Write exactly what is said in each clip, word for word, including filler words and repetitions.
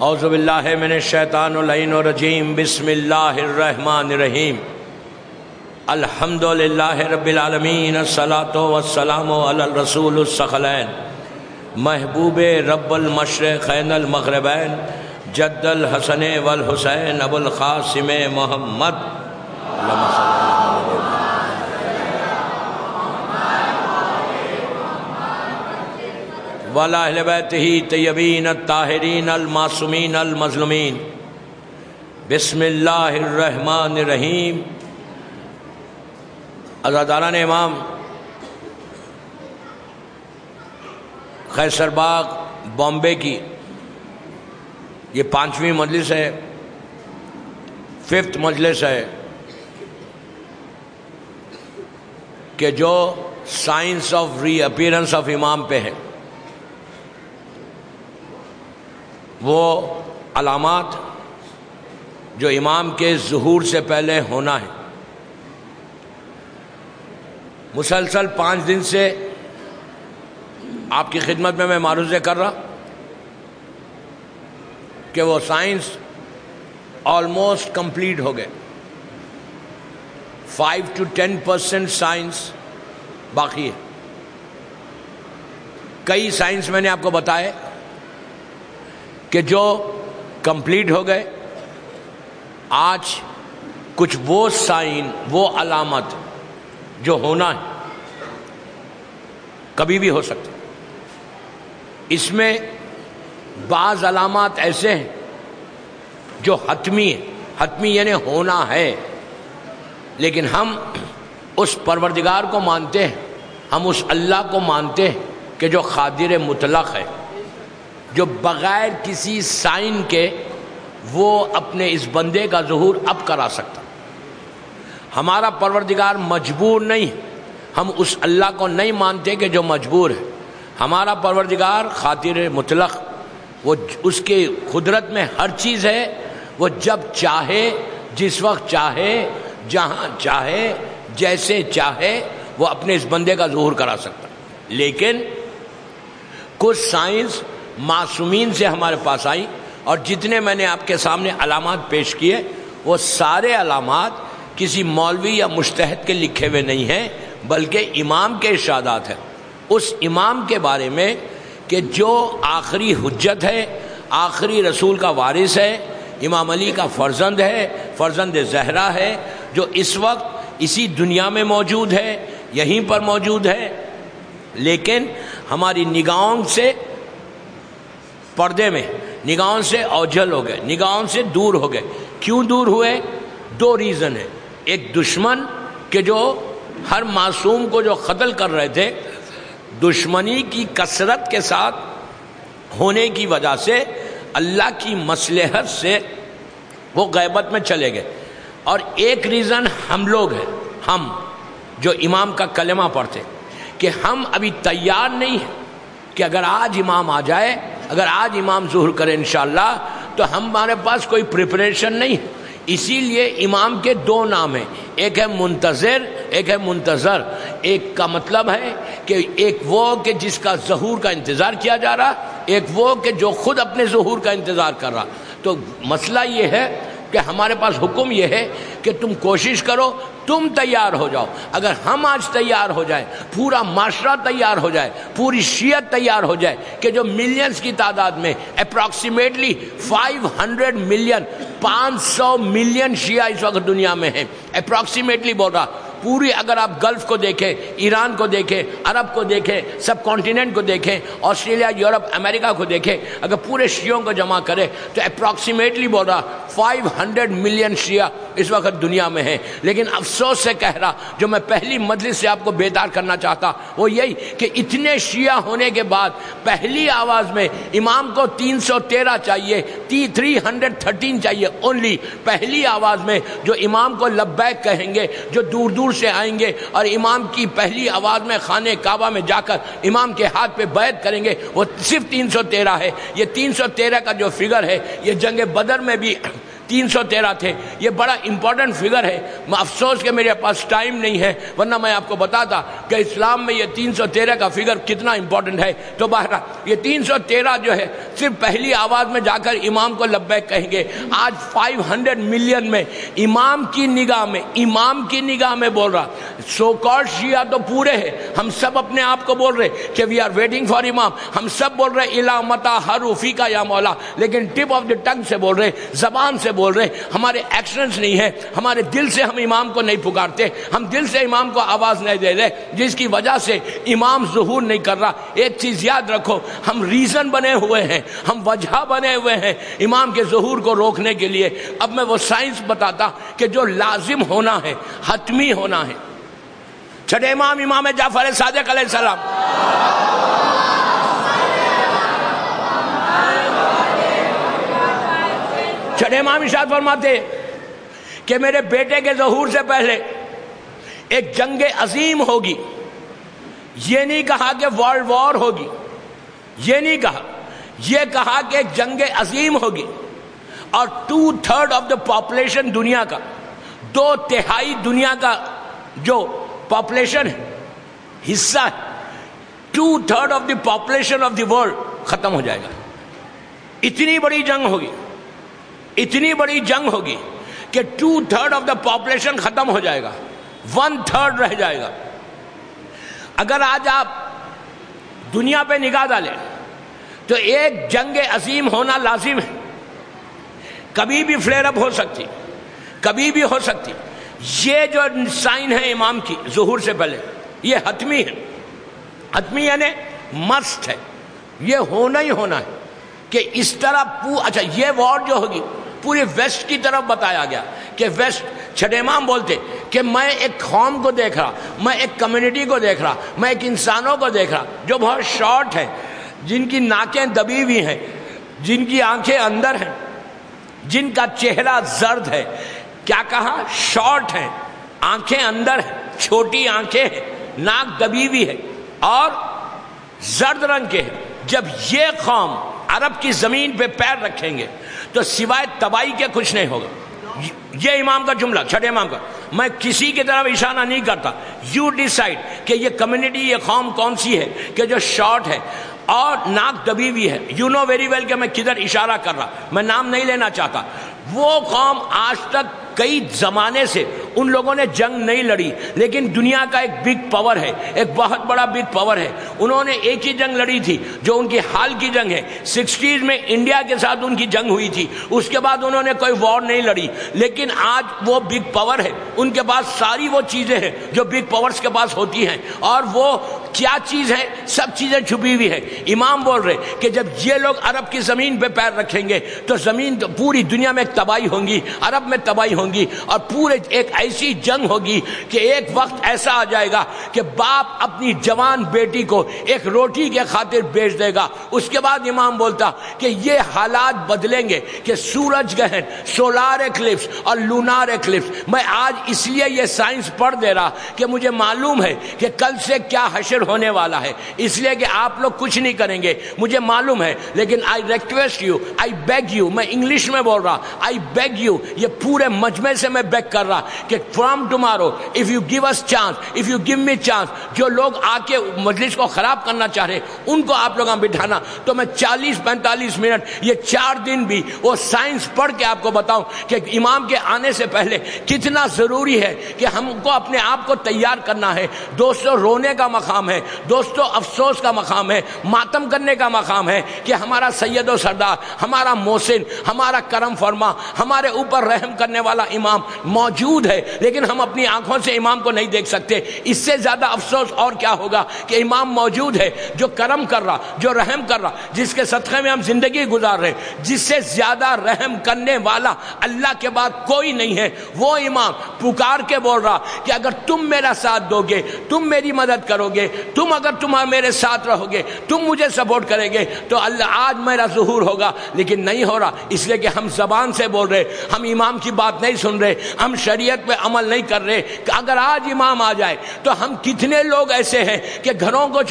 اعوذ باللہ من الشیطان اللعین الرجیم بسم اللہ الرحمن الرحیم الحمد للہ رب العالمین الصلاۃ والسلام علی الرسول الثقلین محبوب رب المشرقین المغربین جد الحسن والحسین ابو القاسم محمد وعلی اہل بیتہ طیبین الطاہرین المعصومین المظلومین بسم اللہ الرحمن الرحیم۔ عزاداران امام، قیصر باغ بامبے کی یہ پانچویں مجلس ہے، ففتھ مجلس ہے کہ جو science of reappearance of Imam پہ ہے۔ وہ علامات جو امام کے ظہور سے پہلے ہونا ہے۔ مسلسل پانچ دن سے آپ کی خدمت میں میں معروضے کر رہا کہ وہ سائنس آلموسٹ کمپلیٹ ہو گئے، five to ten percent science باقی ہے۔ کئی سائنس میں نے آپ کو بتائے کہ جو کمپلیٹ ہو گئے۔ آج کچھ وہ سائن، وہ علامت جو ہونا ہے، کبھی بھی ہو سکتا۔ اس میں بعض علامات ایسے ہیں جو حتمی ہیں، حتمی یعنی ہونا ہے، لیکن ہم اس پروردگار کو مانتے ہیں، ہم اس اللہ کو مانتے ہیں کہ جو قادر مطلق ہے، جو بغیر کسی سائن کے وہ اپنے اس بندے کا ظہور اب کرا سکتا۔ ہمارا پروردگار مجبور نہیں، ہم اس اللہ کو نہیں مانتے کہ جو مجبور ہے۔ ہمارا پروردگار قادر مطلق، وہ اس کے قدرت میں ہر چیز ہے، وہ جب چاہے، جس وقت چاہے، جہاں چاہے، جیسے چاہے وہ اپنے اس بندے کا ظہور کرا سکتا۔ لیکن کچھ سائنس معصومین سے ہمارے پاس آئی، اور جتنے میں نے آپ کے سامنے علامات پیش کیے وہ سارے علامات کسی مولوی یا مجتہد کے لکھے ہوئے نہیں ہیں، بلکہ امام کے ارشادات ہیں۔ اس امام کے بارے میں کہ جو آخری حجت ہے، آخری رسول کا وارث ہے، امام علی کا فرزند ہے، فرزند زہرا ہے، جو اس وقت اسی دنیا میں موجود ہے، یہیں پر موجود ہے، لیکن ہماری نگاہوں سے پردے میں، نگاہوں سے اوجھل ہو گئے، نگاہوں سے دور ہو گئے۔ کیوں دور ہوئے؟ دو ریزن ہے۔ ایک دشمن کہ جو ہر معصوم کو جو قتل کر رہے تھے، دشمنی کی کثرت کے ساتھ ہونے کی وجہ سے اللہ کی مصلحت سے وہ غیبت میں چلے گئے۔ اور ایک ریزن ہم لوگ ہیں، ہم جو امام کا کلمہ پڑھتے، کہ ہم ابھی تیار نہیں ہیں کہ اگر آج امام آ جائے، اگر آج امام ظہور کرے انشاءاللہ، تو ہمارے پاس کوئی پریپریشن نہیں ہے۔ اسی لیے امام کے دو نام ہیں، ایک ہے منتظر، ایک ہے منتظر۔ ایک کا مطلب ہے کہ ایک وہ کہ جس کا ظہور کا انتظار کیا جا رہا، ایک وہ کہ جو خود اپنے ظہور کا انتظار کر رہا۔ تو مسئلہ یہ ہے کہ ہمارے پاس حکم یہ ہے کہ تم کوشش کرو، تم تیار ہو جاؤ۔ اگر ہم آج تیار ہو جائیں، پورا معاشرہ تیار ہو جائے، پوری شیعت تیار ہو جائے، کہ جو ملینز کی تعداد میں اپروکسیمیٹلی فائیو ہنڈریڈ ملین، پانچ سو ملین شیعہ اس وقت دنیا میں ہیں، اپروکسیمیٹلی بول رہا، پوری اگر آپ گلف کو دیکھیں، ایران کو دیکھیں، عرب کو دیکھیں، سب کانٹیننٹ کو دیکھیں، آسٹریلیا، یورپ، امریکہ کو دیکھیں، اگر پورے شیعوں کو جمع کرے تو اپروکسیمیٹلی بول رہا فائیو ہنڈریڈ ملین شیعہ اس وقت دنیا میں ہیں۔ لیکن افسوس سے کہہ رہا، جو میں پہلی مجلس سے آپ کو بیدار کرنا چاہتا وہ یہی کہ اتنے شیعہ ہونے کے بعد پہلی آواز میں امام کو تین سو تیرہ چاہیے، تھری ہنڈریڈ تھرٹین چاہیے اونلی۔ پہلی آواز میں جو امام کو لبیک کہیں گے، جو دور دور سے آئیں گے اور امام کی پہلی آواز میں خانہ کعبہ میں جا کر امام کے ہاتھ پہ بیعت کریں گے، وہ صرف تین سو تیرہ ہے۔ یہ تین سو تیرہ کا جو فگر ہے، یہ جنگ بدر میں بھی تین سو تیرہ تھے. یہ بڑا امپورٹنٹ فگر ہے. افسوس کہ میرے پاس ٹائم نہیں ہے, ورنہ میں آپ کو بتاتا کہ اسلام میں یہ تین سو تیرہ کا فگر کتنا امپورٹنٹ ہے. تو بہرحال یہ تین سو تیرہ جو ہے صرف پہلی آواز میں جا کر امام کو لبیک کہیں گے. آج فائیو ہنڈریڈ ملین میں امام کی نگاہ میں امام کی نگاہ میں بول رہا. سو کالڈ شیعہ تو پورے ہیں, ہم سب اپنے آپ کو بول رہے کہ وی آر ویٹنگ فار امام, ہم سب بول رہے الا متا حروفی کا یا مولا, لیکن ٹپ آف دی ٹنگ سے بول رہے, زبان سے بول رہے, ہمارے ایکشنز نہیں ہے, ہمارے دل سے ہم امام کو نہیں پکارتے, ہم دل سے امام کو آواز نہیں دے رہے, جس کی وجہ سے امام ظہور نہیں کر رہا. ایک چیز یاد رکھو, ہم ریزن بنے ہوئے ہیں, ہم وجہ بنے ہوئے ہیں امام کے ظہور کو روکنے کے لیے. اب میں وہ سائنس بتاتا کہ جو لازم ہونا ہے, حتمی ہونا ہے. چھٹے امام امام جعفر صادق علیہ السلام, چھٹے امام ارشاد فرماتے کہ میرے بیٹے کے ظہور سے پہلے ایک جنگ عظیم ہوگی. یہ نہیں کہا کہ ورلڈ وار ہوگی, یہ نہیں کہا, یہ کہا کہ ایک جنگ عظیم ہوگی, اور two third of the population دنیا کا, دو تہائی دنیا کا جو پاپولیشن ہے, حصہ ہے, two third of the population of the world ختم ہو جائے گا. اتنی بڑی جنگ ہوگی, اتنی بڑی جنگ ہوگی کہ two third of the population ختم ہو جائے گا, ون تھرڈ رہ جائے گا. اگر آج آپ دنیا پہ نگاہ ڈالیں تو ایک جنگ عظیم ہونا لازم ہے. کبھی بھی فلیئر اپ ہو سکتی, کبھی بھی ہو سکتی. یہ جو سائن ہے امام کی ظہور سے پہلے, یہ حتمی ہے. حتمی یعنی مسٹ ہے, یہ ہونا ہی ہونا ہے کہ اس طرح پو اچھا یہ وار جو ہوگی پورے ویسٹ کی طرف بتایا گیا کہ ویسٹ. چھٹے امام بولتے کہ میں ایک قوم کو دیکھ رہا, میں ایک کمیونٹی کو دیکھ رہا, میں ایک انسانوں کو دیکھ رہا جو بہت شارٹ ہے, جن کی ناکیں دبی ہوئی ہیں, جن کی آنکھیں اندر ہیں, جن کا چہرہ زرد ہے. کیا کہا؟ شارٹ ہے, آنکھیں اندر ہیں, چھوٹی آنکھیں ہیں, ناک دبی ہوئی ہے اور زرد رنگ کے ہیں. جب یہ قوم عرب کی زمین پہ پیر رکھیں گے تو سوائے تباہی کے کچھ نہیں ہوگا. یہ امام کا جملہ, چھٹے امام کا. میں کسی کی طرف اشارہ نہیں کرتا, یو ڈیسائیڈ کہ یہ کمیونٹی, یہ قوم کون سی ہے کہ جو شارٹ ہے اور ناک دبی ہوئی ہے. یو نو ویری ویل کہ میں کدھر اشارہ کر رہا, میں نام نہیں لینا چاہتا. وہ قوم آج تک کئی زمانے سے ان لوگوں نے جنگ نہیں لڑی, لیکن دنیا کا ایک بگ پاور ہے, ایک بہت بڑا بگ پاور ہے. انہوں نے ایک ہی جنگ لڑی تھی جو ان کی حال کی جنگ ہے. سکسٹیز میں انڈیا کے ساتھ ان کی جنگ ہوئی تھی, اس کے بعد انہوں نے کوئی وار نہیں لڑی. لیکن آج وہ بگ پاور ہے, ان کے پاس ساری وہ چیزیں ہیں جو بگ پاورز کے پاس ہوتی ہیں. اور وہ کیا چیز ہے؟ سب چیزیں چھپی ہوئی ہے. امام بول رہے کہ جب یہ لوگ عرب کی زمین پہ پیر رکھیں گے تو زمین پوری دنیا میں تباہی ہوگی, عرب میں تباہی ہوگی, اور پورے ایک ایسی جنگ ہوگی کہ ایک وقت ایسا آ جائے گا کہ باپ اپنی جوان بیٹی کو ایک روٹی کے خاطر بیچ دے گا. اس کے بعد امام بولتا کہ یہ حالات بدلیں گے کہ سورج گہن, سولار ایکلپس اور لونار ایکلپس. میں آج اس لیے یہ سائنس پڑھ دے رہا کہ مجھے معلوم ہے کہ کل سے کیا حشر ہونے والا ہے, اس لیے کہ آپ لوگ کچھ نہیں کریں گے, مجھے معلوم ہے. لیکن I request you, I beg you, میں انگلش میں بول رہا, آئی بیگ یو, یہ پورے مجمع سے میں بیگ کر رہا کہ from tomorrow if you give us chance, if you give me chance, جو لوگ آ کے مجلس کو خراب کرنا چاہ رہے ان کو آپ لوگ بٹھانا. تو میں چالیس پینتالیس منٹ یہ چار دن بھی وہ سائنس پڑھ کے آپ کو بتاؤں کہ امام کے آنے سے پہلے کتنا ضروری ہے کہ ہم کو اپنے آپ کو تیار کرنا ہے. دوستو, رونے کا مقام ہے, دوستو افسوس کا مقام ہے, ماتم کرنے کا مقام ہے کہ ہمارا سید و سردار, ہمارا محسن, ہمارا کرم فرما, ہمارے اوپر رحم کرنے والا امام موجود ہے, لیکن ہم اپنی آنکھوں سے امام کو نہیں دیکھ سکتے. اس سے زیادہ افسوس اور کیا ہوگا کہ امام موجود ہے جو کرم کر رہا, جو رحم کر رہا, جس کے صدقے میں ہم زندگی گزار رہے ہیں. جس سے زیادہ رحم کرنے والا اللہ کے بعد کوئی نہیں ہے. وہ امام پکار کے بول رہا کہ اگر تم میرا ساتھ دو گے, تم میری مدد کرو گے, تم اگر تم میرے ساتھ رہو گے, تم مجھے سپورٹ کریں گے تو اللہ آج میرا ظہور ہوگا. لیکن نہیں ہو رہا, اس لیے کہ ہم زبان سے بول رہے, ہم امام کی بات نہیں سن رہے, ہم شریعت پہ عمل نہیں کر رہے. اگر آج امام آ جائے تو ہم کتنے لوگ ایسے ہیں کہ گھروں کو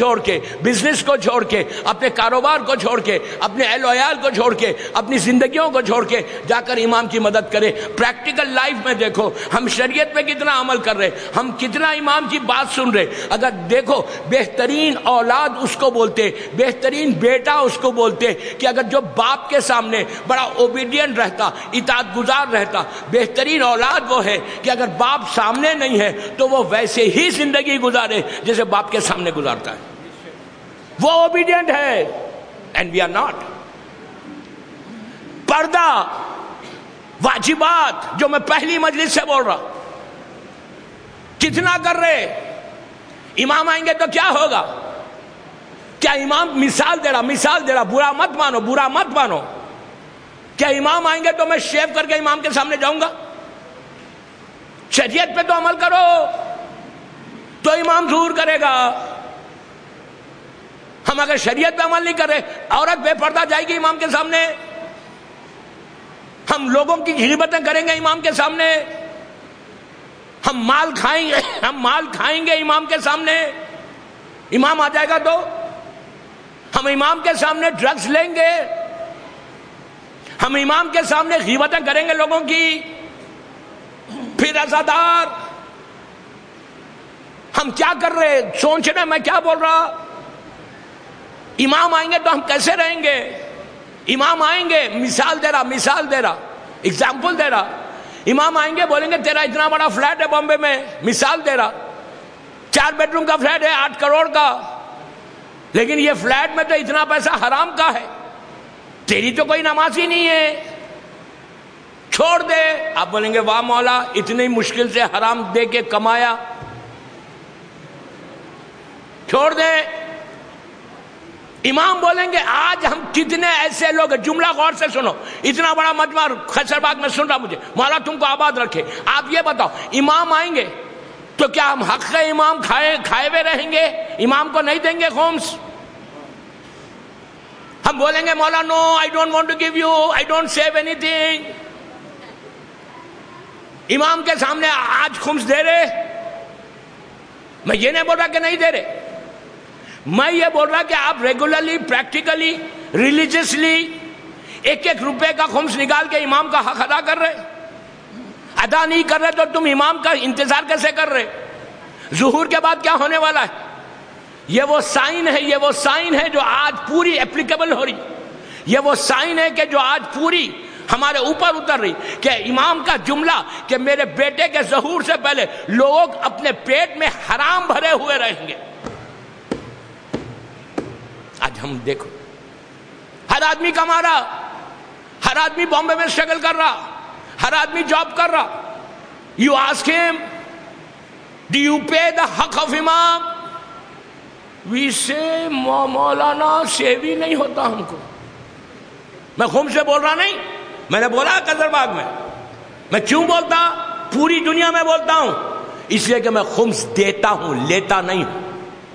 چھوڑ کے, بزنس کو چھوڑ کے, اپنے کاروبار کو چھوڑ کے, اپنے اہل و عیال کو چھوڑ کے, اپنی زندگیوں کو چھوڑ کے جا کر امام کی مدد کرے. پریکٹیکل لائف میں دیکھو ہم شریعت میں کتنا عمل کر رہے, ہم کتنا امام کی بات سن رہے. اگر دیکھو بہترین اولاد اس کو بولتے, بہترین بیٹا اس کو بولتے کہ اگر جو باپ کے سامنے بڑا اوبیڈینٹ رہتا, اطاعت گزار رہتا, بہترین اولاد وہ ہے کہ اگر باپ سامنے نہیں ہے تو وہ ویسے ہی زندگی گزارے جیسے باپ کے سامنے گزارتا ہے. وہ اوبیڈینٹ ہے اینڈ وی آر ناٹ. پردہ, واجبات جو میں پہلی مجلس سے بول رہا, کتنا کر رہے. امام آئیں گے تو کیا ہوگا؟ کیا امام مثال دے رہا, مثال دے رہا, برا مت مانو, برا مت مانو. کیا امام آئیں گے تو میں شیو کر کے امام کے سامنے جاؤں گا؟ شریعت پہ تو عمل کرو تو امام ظہور کرے گا. ہم اگر شریعت پہ عمل نہیں کر رہے, عورت بے پردہ جائے گی امام کے سامنے, ہم لوگوں کی غیبتیں کریں گے امام کے سامنے, ہم مال کھائیں گے ہم مال کھائیں گے امام کے سامنے, امام آ جائے گا تو ہم امام کے سامنے ڈرگز لیں گے, ہم امام کے سامنے غیبتیں کریں گے لوگوں کی. پھر عزادار ہم کیا کر رہے, سوچ رہے میں کیا بول رہا. امام آئیں گے تو ہم کیسے رہیں گے؟ امام آئیں گے, مثال دے رہا مثال دے رہا اگزامپل دے رہا. امام آئیں گے بولیں گے تیرا اتنا بڑا فلیٹ ہے بامبے میں, مثال دے رہا, چار بیڈ روم کا فلیٹ ہے آٹھ کروڑ کا, لیکن یہ فلیٹ میں تو اتنا پیسہ حرام کا ہے, تیری تو کوئی نماز ہی نہیں ہے, چھوڑ دے. آپ بولیں گے واہ مولا اتنی مشکل سے حرام دے کے کمایا, چھوڑ دے. امام بولیں گے آج ہم کتنے ایسے لوگ, جملہ غور سے سنو, اتنا بڑا مجمع خیسر باغ میں سن رہا مجھے, مولا تم کو آباد رکھے. آپ یہ بتاؤ امام آئیں گے تو کیا ہم حق امام کھائے کھائے ہوئے رہیں گے, امام کو نہیں دیں گے خمس؟ ہم بولیں گے مولا no I don't want to give you, I don't save اینی تھنگ. امام کے سامنے آج خمس دے رہے, میں یہ نہیں بول رہا کہ نہیں دے رہے, میں یہ بول رہا کہ آپ ریگولرلی, پریکٹیکلی, ریلیجسلی ایک ایک روپے کا خمس نکال کے امام کا حق ادا کر رہے. ادا نہیں کر رہے تو تم امام کا انتظار کیسے کر رہے؟ ظہور کے بعد کیا ہونے والا ہے؟ یہ وہ سائن ہے, یہ وہ سائن ہے جو آج پوری اپلیکیبل ہو رہی, یہ وہ سائن ہے کہ جو آج پوری ہمارے اوپر اتر رہی کہ امام کا جملہ کہ میرے بیٹے کے ظہور سے پہلے لوگ اپنے پیٹ میں حرام بھرے ہوئے رہیں گے. آج ہم دیکھو ہر آدمی کما رہا, ہر آدمی بامبے میں اسٹرگل کر رہا, ہر آدمی جاب کر رہا. یو آسک ہم do you pay the haq of امام؟ وی سے مولانا سیوی نہیں ہوتا ہم کو. میں خم سے بول رہا نہیں, میں نے بولا قذر باغ میں. میں کیوں بولتا, پوری دنیا میں بولتا ہوں, اس لیے کہ میں خمس دیتا ہوں, لیتا نہیں ہوں.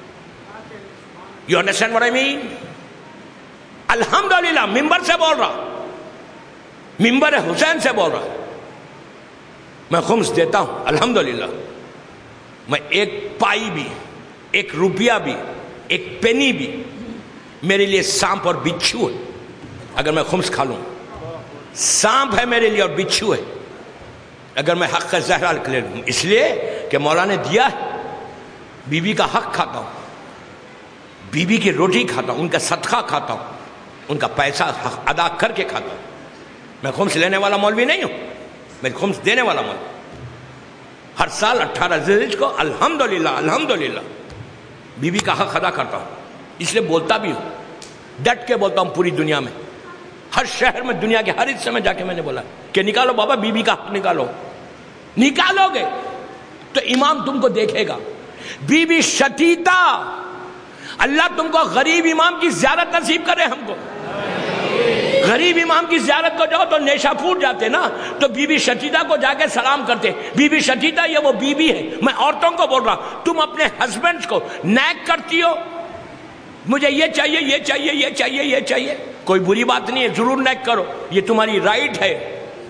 You understand what I mean? الحمدللہ ممبر سے بول رہا, ممبر حسین سے بول رہا, میں خمس دیتا ہوں الحمدللہ. میں ایک پائی بھی, ایک روپیہ بھی, ایک پینی بھی میرے لیے سانپ اور بچھو ہے. اگر میں خمس کھا لوں, سانپ ہے میرے لیے اور بچھو ہے اگر میں حق کا زہرا لے لوں, اس لیے کہ مولا نے دیا ہے. بیوی کا حق کھاتا ہوں, بیوی کی روٹی کھاتا ہوں, ان کا صدقہ کھاتا ہوں, ان کا پیسہ ادا کر کے کھاتا ہوں. میں خمس لینے والا مولوی نہیں ہوں, میں خمس دینے والا مولوی. ہر سال اٹھارہ ذیلحج کو الحمدللہ الحمدللہ بیوی کا حق ادا کرتا ہوں. اس لیے بولتا بھی ہوں, ڈٹ کے بولتا ہوں. پوری دنیا میں ہر شہر میں, دنیا کے ہر حصے میں جا کے میں نے بولا کہ نکالو بابا بیوی کا حق نکالو. نکالو گے تو امام تم کو دیکھے گا. بی بی شتیتا, اللہ تم کو غریب امام کی زیارت نصیب کرے. ہم کو غریب امام کی زیارت کو جاؤ تو نیشا پھوٹ جاتے نا, تو بی بی شتیتا کو جا کے سلام کرتے. بی بی شتیتا یہ وہ بی بی ہے. میں عورتوں کو بول رہا, تم اپنے ہسبینڈ کو نیک کرتی ہو, مجھے یہ چاہیے یہ چاہیے یہ چاہیے یہ چاہیے, کوئی بری بات نہیں ہے, ضرور نیک کرو, یہ تمہاری رائٹ ہے.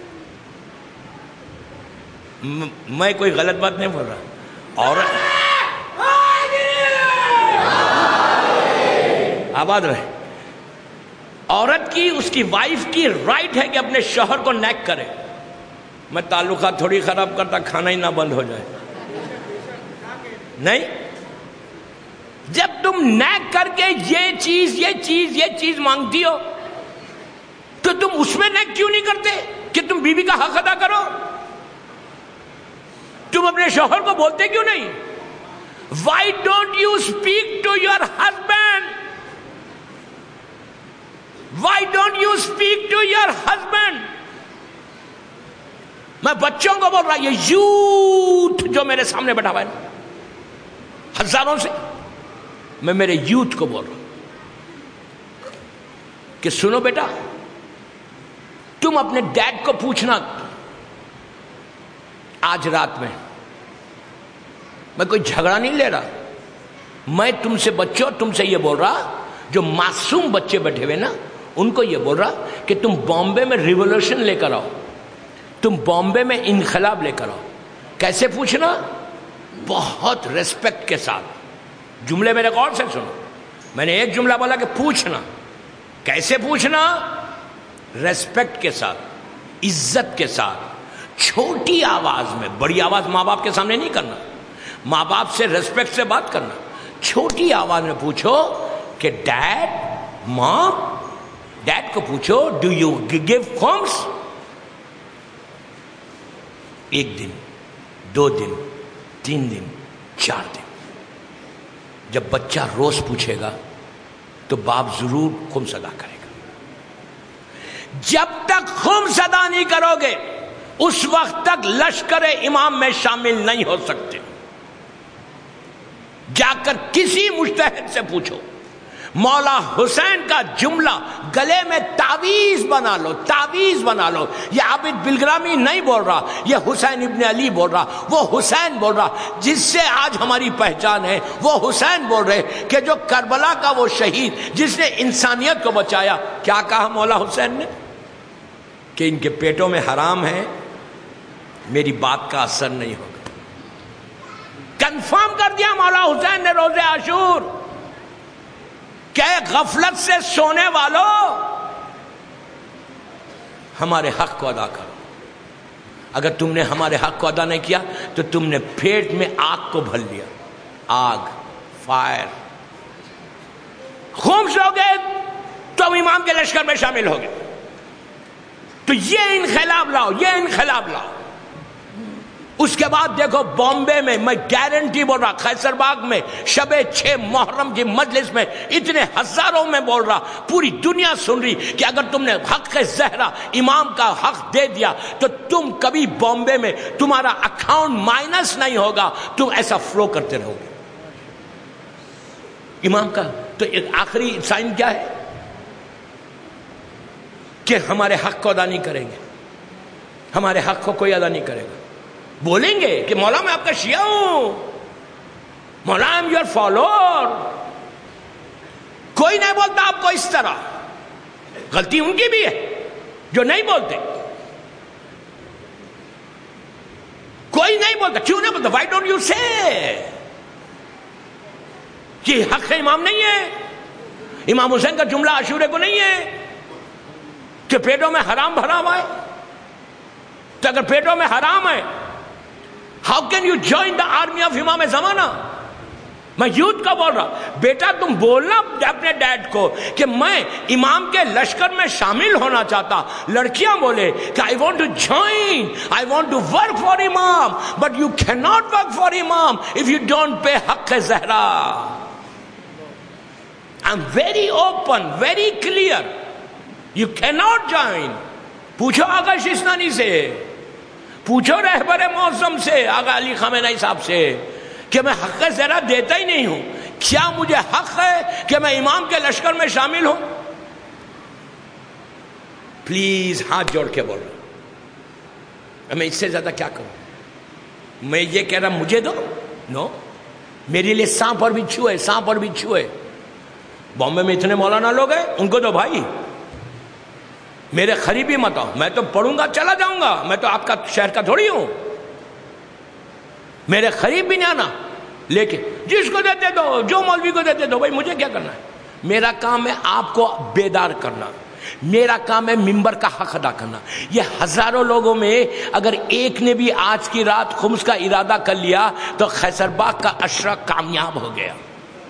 میں کوئی غلط بات نہیں بول رہا. اور آباد رہے. عورت کی، اس کی وائف کی رائٹ ہے کہ اپنے شوہر کو نیک کرے. میں تعلقات تھوڑی خراب کرتا، کھانا ہی نہ بند ہو جائے. نہیں، جب تم نیک کر کے یہ چیز یہ چیز یہ چیز مانگتی ہو تو تم اس میں نیک کیوں نہیں کرتے کہ تم بیوی کا حق ادا کرو؟ تم اپنے شوہر کو بولتے کیوں نہیں؟ Why don't you speak to your husband? Why don't you speak to your husband? میں بچوں کو بول رہا، یہ یوتھ جو میرے سامنے بیٹھا ہوا ہے نا ہزاروں سے، میں میرے یوتھ کو بول رہا ہوں کہ سنو بیٹا، تم اپنے ڈیڈ کو پوچھنا آج رات میں، میں کوئی جھگڑا نہیں لے رہا، میں تم سے بچوں تم سے یہ بول رہا، جو معصوم بچے بیٹھے ہوئے نا ان کو یہ بول رہا کہ تم بامبے میں ریولوشن لے کر آؤ، تم بامبے میں انقلاب لے کر آؤ. کیسے پوچھنا؟ بہت ریسپیکٹ کے ساتھ. جملے میرے غور سے سنو، میں نے ایک جملہ بولا کہ پوچھنا. کیسے پوچھنا؟ ریسپیکٹ کے ساتھ، عزت کے ساتھ، چھوٹی آواز میں. بڑی آواز ماں باپ کے سامنے نہیں کرنا، ماں باپ سے ریسپیکٹ سے بات کرنا. چھوٹی آواز میں پوچھو کہ ڈیڈ، ماں، ڈیڈ کو پوچھو ڈو یو گیو تھینکس؟ ایک دن، دو دن، تین دن، چار دن. جب بچہ روز پوچھے گا تو باپ ضرور خمس ادا کرے گا. جب تک خمس ادا نہیں کرو گے اس وقت تک لشکر امام میں شامل نہیں ہو سکتے. جا کر کسی مجتہد سے پوچھو. مولا حسین کا جملہ گلے میں تعویذ بنا لو، تعویذ بنا لو. یہ عابد بلگرامی نہیں بول رہا، یہ حسین ابن علی بول رہا، وہ حسین بول رہا جس سے آج ہماری پہچان ہے. وہ حسین بول رہے کہ جو کربلا کا وہ شہید جس نے انسانیت کو بچایا. کیا کہا مولا حسین نے؟ کہ ان کے پیٹوں میں حرام ہے، میری بات کا اثر نہیں ہوگا. کنفرم کر دیا مولا حسین نے روز عاشور کہ غفلت سے سونے والوں ہمارے حق کو ادا کرو. اگر تم نے ہمارے حق کو ادا نہیں کیا تو تم نے پیٹ میں آگ کو بھر لیا. آگ، فائر. خاموش ہو گئے تو ہم امام کے لشکر میں شامل ہو گئے. تو یہ انقلاب لاؤ، یہ انقلاب لاؤ. اس کے بعد دیکھو بامبے میں، میں گارنٹی بول رہا، قیصر باغ میں شب چھ محرم کی مجلس میں اتنے ہزاروں میں بول رہا، پوری دنیا سن رہی کہ اگر تم نے حق زہرا امام کا حق دے دیا تو تم کبھی بامبے میں تمہارا اکاؤنٹ مائنس نہیں ہوگا، تم ایسا فلو کرتے رہو گے امام کا. تو ایک آخری سائن کیا ہے کہ ہمارے حق کو ادا نہیں کریں گے، ہمارے حق کو کوئی ادا نہیں کرے گا. بولیں گے کہ مولا میں آپ کا شیعہ ہوں، مولا آئی ایم یور فالوور. کوئی نہیں بولتا آپ کو اس طرح. غلطی ان کی بھی ہے جو نہیں بولتے. کوئی نہیں بولتا. کیوں نہیں بولتا؟ وائی ڈونٹ یو سے کہ حق امام نہیں ہے، امام حسین کا جملہ عاشورے کو نہیں ہے کہ پیٹوں میں حرام بھرا ہوا ہے. تو اگر پیٹوں میں حرام ہے، how can you join the army of امام زمانہ؟ میں یوتھ کا بول رہا، بیٹا تم بولنا اپنے ڈیڈ کو کہ میں امام کے لشکر میں شامل ہونا چاہتا. لڑکیاں بولے کہ I want to join, I want to work for امام, but you cannot work for امام if you don't pay حق Zahra. I'm very open, very clear. You cannot join. پوچھو آقا شیشنانی سے، پوچھو رہبر معظم سے آقا علی خامنہئی صاحب سے کہ میں حق زہرا دیتا ہی نہیں ہوں، کیا مجھے حق ہے کہ میں امام کے لشکر میں شامل ہوں؟ پلیز ہاتھ جوڑ کے بول رہا، میں اس سے زیادہ کیا کروں؟ میں یہ کہہ رہا مجھے دو؟ نو. میرے لیے سانپ اور بچھو ہے، سانپ اور بچھو ہے. بامبے میں اتنے مولانا لوگ ہیں، ان کو دو بھائی. میرے قریبی مت آؤ، میں تو پڑھوں گا چلا جاؤں گا، میں تو آپ کا شہر کا تھوڑی ہوں. میرے قریب بھی نہیں آنا، لیکن جس کو دیتے دو، جو مولوی کو دیتے دو. بھائی مجھے کیا کرنا ہے؟ میرا کام ہے آپ کو بیدار کرنا، میرا کام ہے ممبر کا حق ادا کرنا۔ یہ ہزاروں لوگوں میں اگر ایک نے بھی آج کی رات خمس کا ارادہ کر لیا تو خیسر باغ کا عشرہ کامیاب ہو گیا۔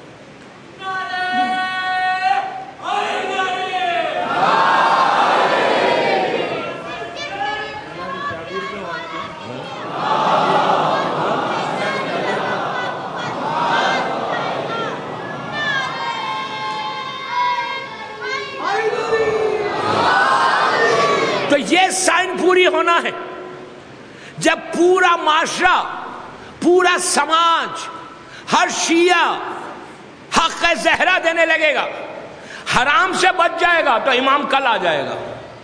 تو یہ سائن پوری ہونا ہے جب پورا معاشرہ، پورا سماج، ہر شیعہ حق زہرا دینے لگے گا، حرام سے بچ جائے گا، تو امام کل آ جائے گا۔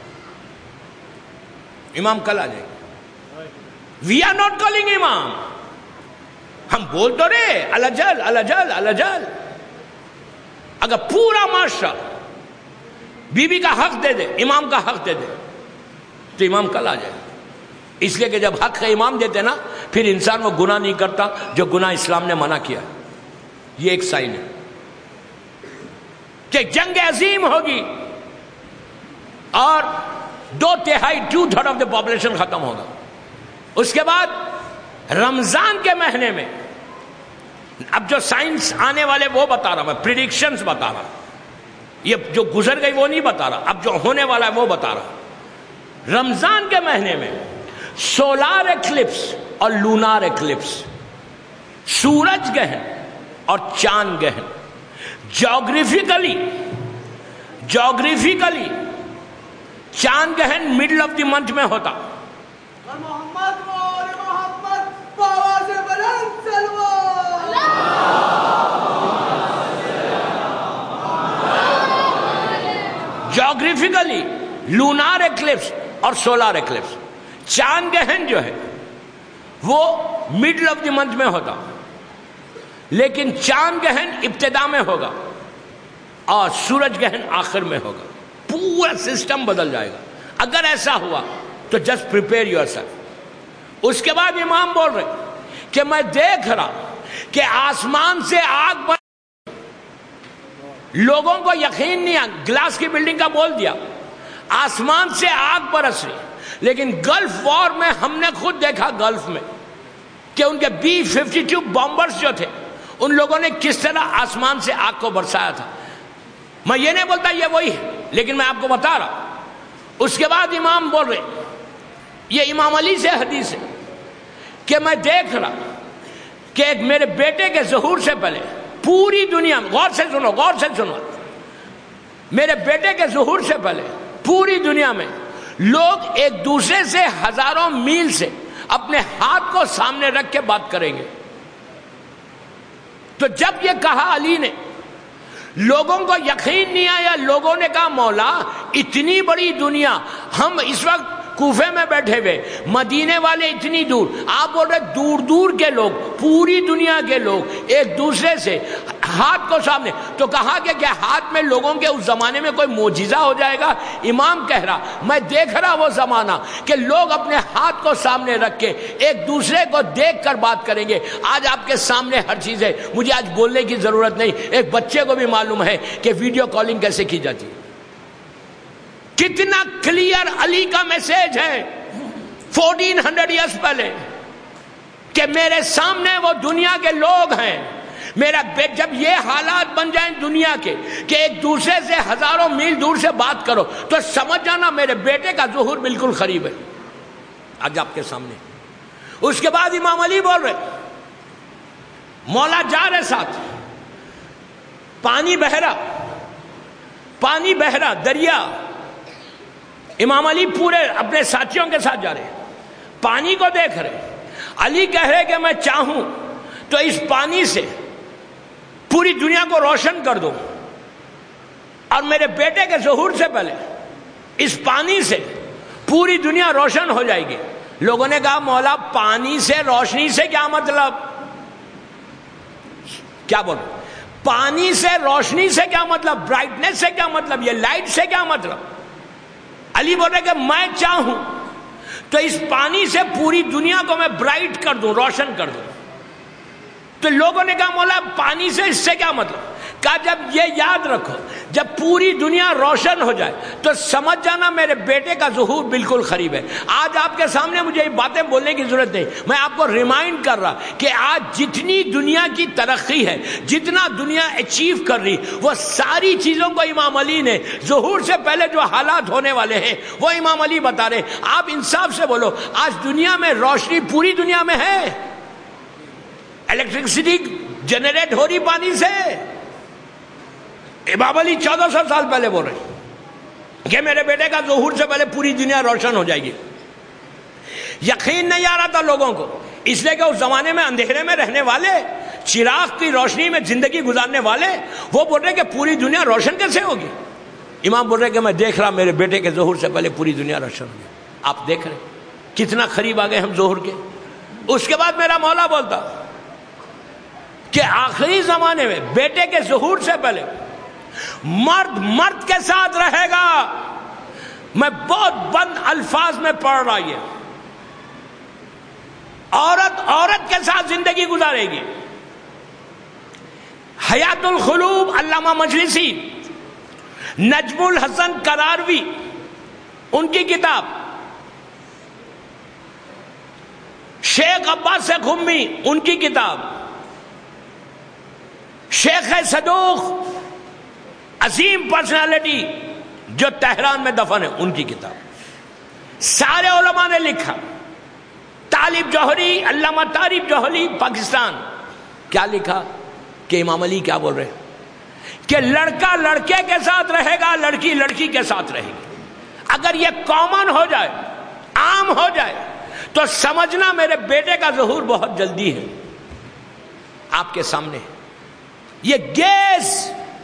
امام کل آ جائے گا۔ We are not calling Imam, ہم بول تو رہے الجل الجل الجل۔ اگر پورا معاشرہ بی بی کا حق دے دے، امام کا حق دے دے، تو امام کل آ جائے گا۔ اس لیے کہ جب حق کا امام دیتے نا، پھر انسان وہ گناہ نہیں کرتا جو گناہ اسلام نے منع کیا۔ یہ ایک سائن ہے کہ جنگ عظیم ہوگی اور دو تہائی two third of the population ختم ہوگا۔ اس کے بعد رمضان کے مہینے میں، اب جو سائنس آنے والے وہ بتا رہا میں، پریڈکشنز بتا رہا، یہ جو گزر گئی وہ نہیں بتا رہا، اب جو ہونے والا ہے وہ بتا رہا۔ رمضان کے مہینے میں سولار ایکلپس اور لونار ایکلپس، سورج گہن اور چاند گہن، جیوگرافیکلی جیوگرافیکلی چاند گہن مڈل آف دی منتھ میں ہوتا۔ جیوگرافیکلی لونار ایکلپس اور سولار ایکلپس، چاند گہن جو ہے وہ مڈل آف دی منتھ میں ہوتا، لیکن چاند گہن ابتدا میں ہوگا اور سورج گہن آخر میں ہوگا۔ پورا سسٹم بدل جائے گا اگر ایسا ہوا تو جسٹ پریپیئر یور سیلف۔ اس کے بعد امام بول رہے کہ میں دیکھ رہا کہ آسمان سے آگ بر، لوگوں کو یقین نہیں آ، گلاس کی بلڈنگ کا بول دیا، آسمان سے آگ برس رہی، لیکن گلف وار میں ہم نے خود دیکھا گلف میں کہ ان کے بی ففٹی ٹو بامبرز جو تھے، ان لوگوں نے کس طرح آسمان سے آگ کو برسایا تھا۔ میں یہ نہیں بولتا یہ وہی ہے، لیکن میں آپ کو بتا رہا۔ اس کے بعد امام بول رہے، یہ امام علی سے حدیث ہے کہ میں دیکھ رہا کہ ایک میرے بیٹے کے ظہور سے پہلے پوری دنیا میں، غور سے سنو غور سے سنو، میرے بیٹے کے ظہور سے پہلے پوری دنیا میں لوگ ایک دوسرے سے ہزاروں میل سے اپنے ہاتھ کو سامنے رکھ کے بات کریں گے۔ تو جب یہ کہا علی نے، لوگوں کو یقین نہیں آیا، لوگوں نے کہا مولا اتنی بڑی دنیا، ہم اس وقت کوفے میں بیٹھے ہوئے، مدینے والے اتنی دور، آپ بول رہے دور دور کے لوگ، پوری دنیا کے لوگ ایک دوسرے سے ہاتھ کو سامنے، تو کہا کہ کیا ہاتھ میں لوگوں کے اس زمانے میں کوئی معجزہ ہو جائے گا؟ امام کہہ رہا میں دیکھ رہا وہ زمانہ کہ لوگ اپنے ہاتھ کو سامنے رکھ کے ایک دوسرے کو دیکھ کر بات کریں گے۔ آج آپ کے سامنے ہر چیز ہے، مجھے آج بولنے کی ضرورت نہیں، ایک بچے کو بھی معلوم ہے کہ ویڈیو کالنگ کیسے کی جاتی ہے۔ کتنا کلیئر علی کا میسج ہے فورٹین ہنڈریڈ ایئرس پہلے کہ میرے سامنے وہ دنیا کے لوگ ہیں، میرا بیٹ، جب یہ حالات بن جائیں دنیا کے کہ ایک دوسرے سے ہزاروں میل دور سے بات کرو تو سمجھ جانا میرے بیٹے کا ظہور بالکل قریب ہے آج آپ کے سامنے۔ اس کے بعد امام علی بول رہے، مولا جا رہے ساتھ، پانی بہ رہا، پانی بہ رہا، دریا، امام علی پورے اپنے ساتھیوں کے ساتھ جا رہے، پانی کو دیکھ رہے، علی کہہ رہے کہ میں چاہوں تو اس پانی سے پوری دنیا کو روشن کر دوں، اور میرے بیٹے کے ظہور سے پہلے اس پانی سے پوری دنیا روشن ہو جائے گی۔ لوگوں نے کہا مولا پانی سے روشنی سے کیا مطلب؟ کیا بول پانی سے روشنی سے کیا مطلب؟ برائٹنس سے کیا مطلب؟ یہ لائٹ سے کیا مطلب؟ علی بول رہے کہ میں چاہوں تو اس پانی سے پوری دنیا کو میں برائٹ کر دوں، روشن کر دوں۔ تو لوگوں نے کہا مولا پانی سے اس سے کیا مطلب؟ کہا جب یہ یاد رکھو جب پوری دنیا روشن ہو جائے تو سمجھ جانا میرے بیٹے کا ظہور بالکل قریب ہے. آج آپ کے سامنے مجھے یہ باتیں بولنے کی ضرورت نہیں, میں آپ کو ریمائنڈ کر رہا کہ آج جتنی دنیا کی ترقی ہے, جتنا دنیا اچیو کر رہی, وہ ساری چیزوں کو امام علی نے ظہور سے پہلے جو حالات ہونے والے ہیں وہ امام علی بتا رہے. آپ انصاف سے بولو, آج دنیا میں روشنی پوری دنیا میں ہے, الیکٹرسٹی جنریٹ ہو رہی پانی سے. امام علی چودہ سو سال پہلے بول رہے کہ میرے بیٹے کا ظہور سے پہلے پوری دنیا روشن ہو جائے گی. یقین نہیں آ رہا تھا لوگوں کو, اس لیے کہ اس زمانے میں اندھیرے میں رہنے والے, چراغ کی روشنی میں زندگی گزارنے والے, وہ بول رہے کہ پوری دنیا روشن کیسے ہوگی. امام بول رہے کہ میں دیکھ رہا میرے بیٹے کے ظہور سے پہلے پوری دنیا روشن ہو گئی. آپ دیکھ رہے کتنا قریب آ گئے ہم ظہور کے. اس کے بعد میرا مولا بولتا کہ آخری زمانے میں بیٹے کے ظہور سے پہلے مرد مرد کے ساتھ رہے گا. میں بہت بند الفاظ میں پڑھ رہا, یہ عورت عورت کے ساتھ زندگی گزارے گی. حیات القلوب علامہ مجلسی, نجم الحسن کراروی ان کی کتاب, شیخ عباس قمی ان کی کتاب, شیخ صدوق عظیم پرسنالٹی جو تہران میں دفن ہے ان کی کتاب, سارے علماء نے لکھا. طالب جوہری, علامہ طالب جوہری پاکستان, کیا لکھا کہ امام علی کیا بول رہے ہیں کہ لڑکا لڑکے کے ساتھ رہے گا, لڑکی لڑکی کے ساتھ رہے گی. اگر یہ کامن ہو جائے, عام ہو جائے, تو سمجھنا میرے بیٹے کا ظہور بہت جلدی ہے. آپ کے سامنے یہ گیس,